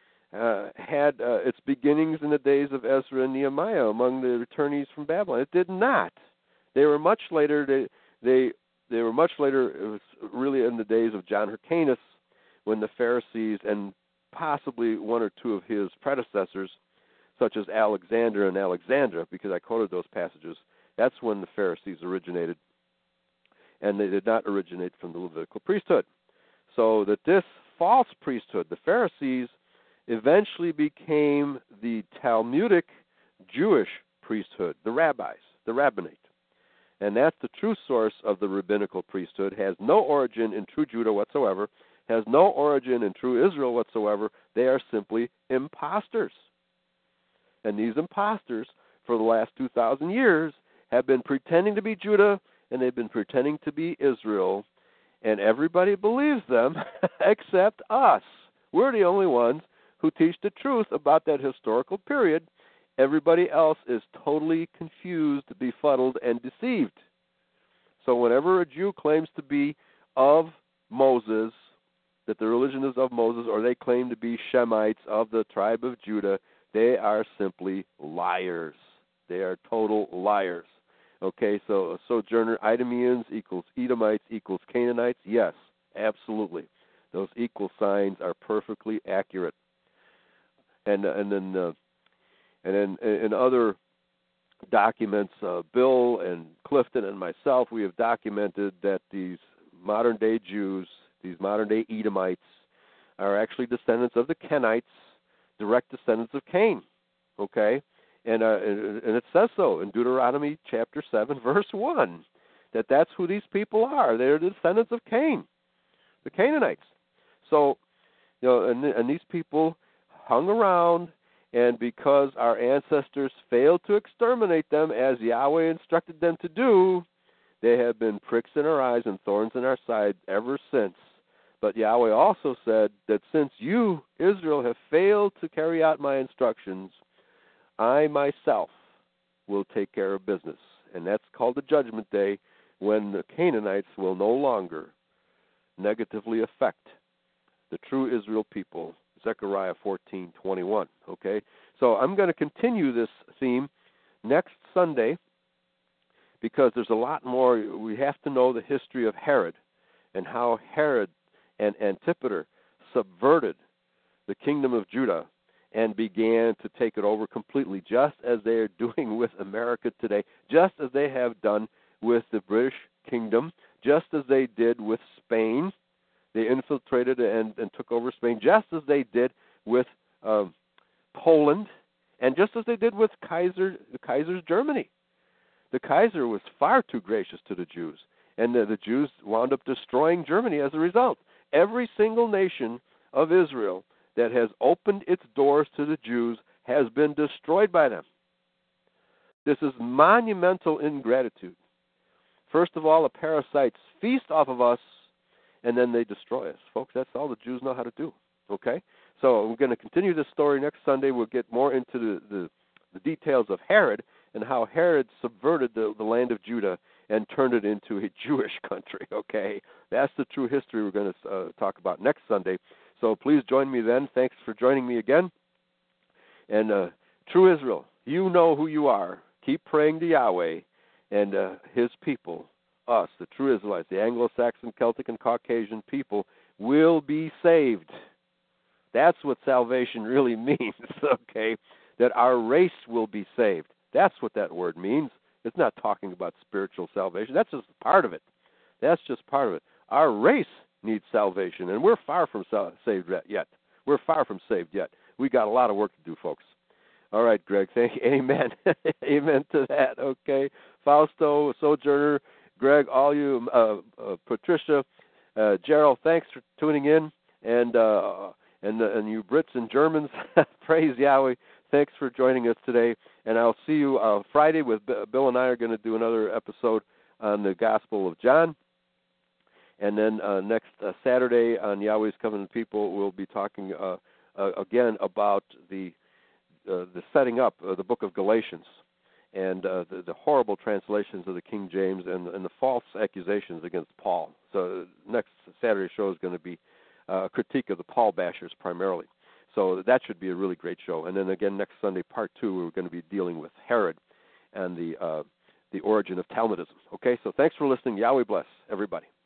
had its beginnings in the days of Ezra and Nehemiah among the returnees from Babylon. It did not. They were much later. They were much later. It was really in the days of John Hyrcanus, when the Pharisees and possibly one or two of his predecessors, such as Alexander and Alexandra, because I quoted those passages, that's when the Pharisees originated. And they did not originate from the Levitical priesthood. So that this false priesthood, the Pharisees, eventually became the Talmudic Jewish priesthood, the rabbis, the rabbinate. And that's the true source of the rabbinical priesthood, has no origin in true Judah whatsoever, has no origin in true Israel whatsoever. They are simply imposters. And these imposters, for the last 2,000 years, have been pretending to be Judah, and they've been pretending to be Israel, and everybody believes them except us. We're the only ones who teach the truth about that historical period. Everybody else is totally confused, befuddled, and deceived. So whenever a Jew claims to be of Moses, that the religion is of Moses, or they claim to be Shemites of the tribe of Judah, they are simply liars. They are total liars. Okay, so sojourner Idumeans equals Edomites equals Canaanites. Yes, absolutely. Those equal signs are perfectly accurate. And then in other documents, Bill and Clifton and myself, we have documented that these modern day Jews, these modern day Edomites, are actually descendants of the Kenites, direct descendants of Cain. Okay. And it says so in Deuteronomy chapter 7, verse 1, that that's who these people are. They're the descendants of Cain, the Canaanites. So, and these people hung around, and because our ancestors failed to exterminate them as Yahweh instructed them to do, they have been pricks in our eyes and thorns in our side ever since. But Yahweh also said that since you, Israel, have failed to carry out my instructions, I myself will take care of business. And that's called the Judgment Day, when the Canaanites will no longer negatively affect the true Israel people, Zechariah 14:21. Okay, so I'm going to continue this theme next Sunday because there's a lot more. We have to know the history of Herod and how Herod and Antipater subverted the kingdom of Judah and began to take it over completely, just as they are doing with America today, just as they have done with the British kingdom, just as they did with Spain. They infiltrated and took over Spain, just as they did with Poland, and just as they did with Kaiser's Germany. The Kaiser was far too gracious to the Jews, and the Jews wound up destroying Germany as a result. Every single nation of Israel that has opened its doors to the Jews has been destroyed by them. This is monumental ingratitude. First of all, the parasites feast off of us, and then they destroy us. Folks, that's all the Jews know how to do. Okay? So we're going to continue this story next Sunday. We'll get more into the details of Herod and how Herod subverted the land of Judah and turned it into a Jewish country. Okay? That's the true history we're going to talk about next Sunday. So please join me then. Thanks for joining me again. And true Israel, you know who you are. Keep praying to Yahweh and his people, us, the true Israelites, the Anglo-Saxon, Celtic, and Caucasian people, will be saved. That's what salvation really means, okay? That our race will be saved. That's what that word means. It's not talking about spiritual salvation. That's just part of it. That's just part of it. Our race needs salvation, and we're far from saved yet. We're far from saved yet. We got a lot of work to do, folks. All right, Greg, thank you. Amen. Amen to that, okay? Fausto, Sojourner, Greg, all you, Patricia, Gerald, thanks for tuning in, and you Brits and Germans, praise Yahweh. Thanks for joining us today, and I'll see you Friday with Bill and I are going to do another episode on the Gospel of John. And then next Saturday on Yahweh's Covenant People, we'll be talking again about the setting up of the book of Galatians and the horrible translations of the King James and the false accusations against Paul. So next Saturday show is going to be a critique of the Paul bashers primarily. So that should be a really great show. And then again next Sunday, part 2, we're going to be dealing with Herod and the origin of Talmudism. Okay, so thanks for listening. Yahweh bless everybody.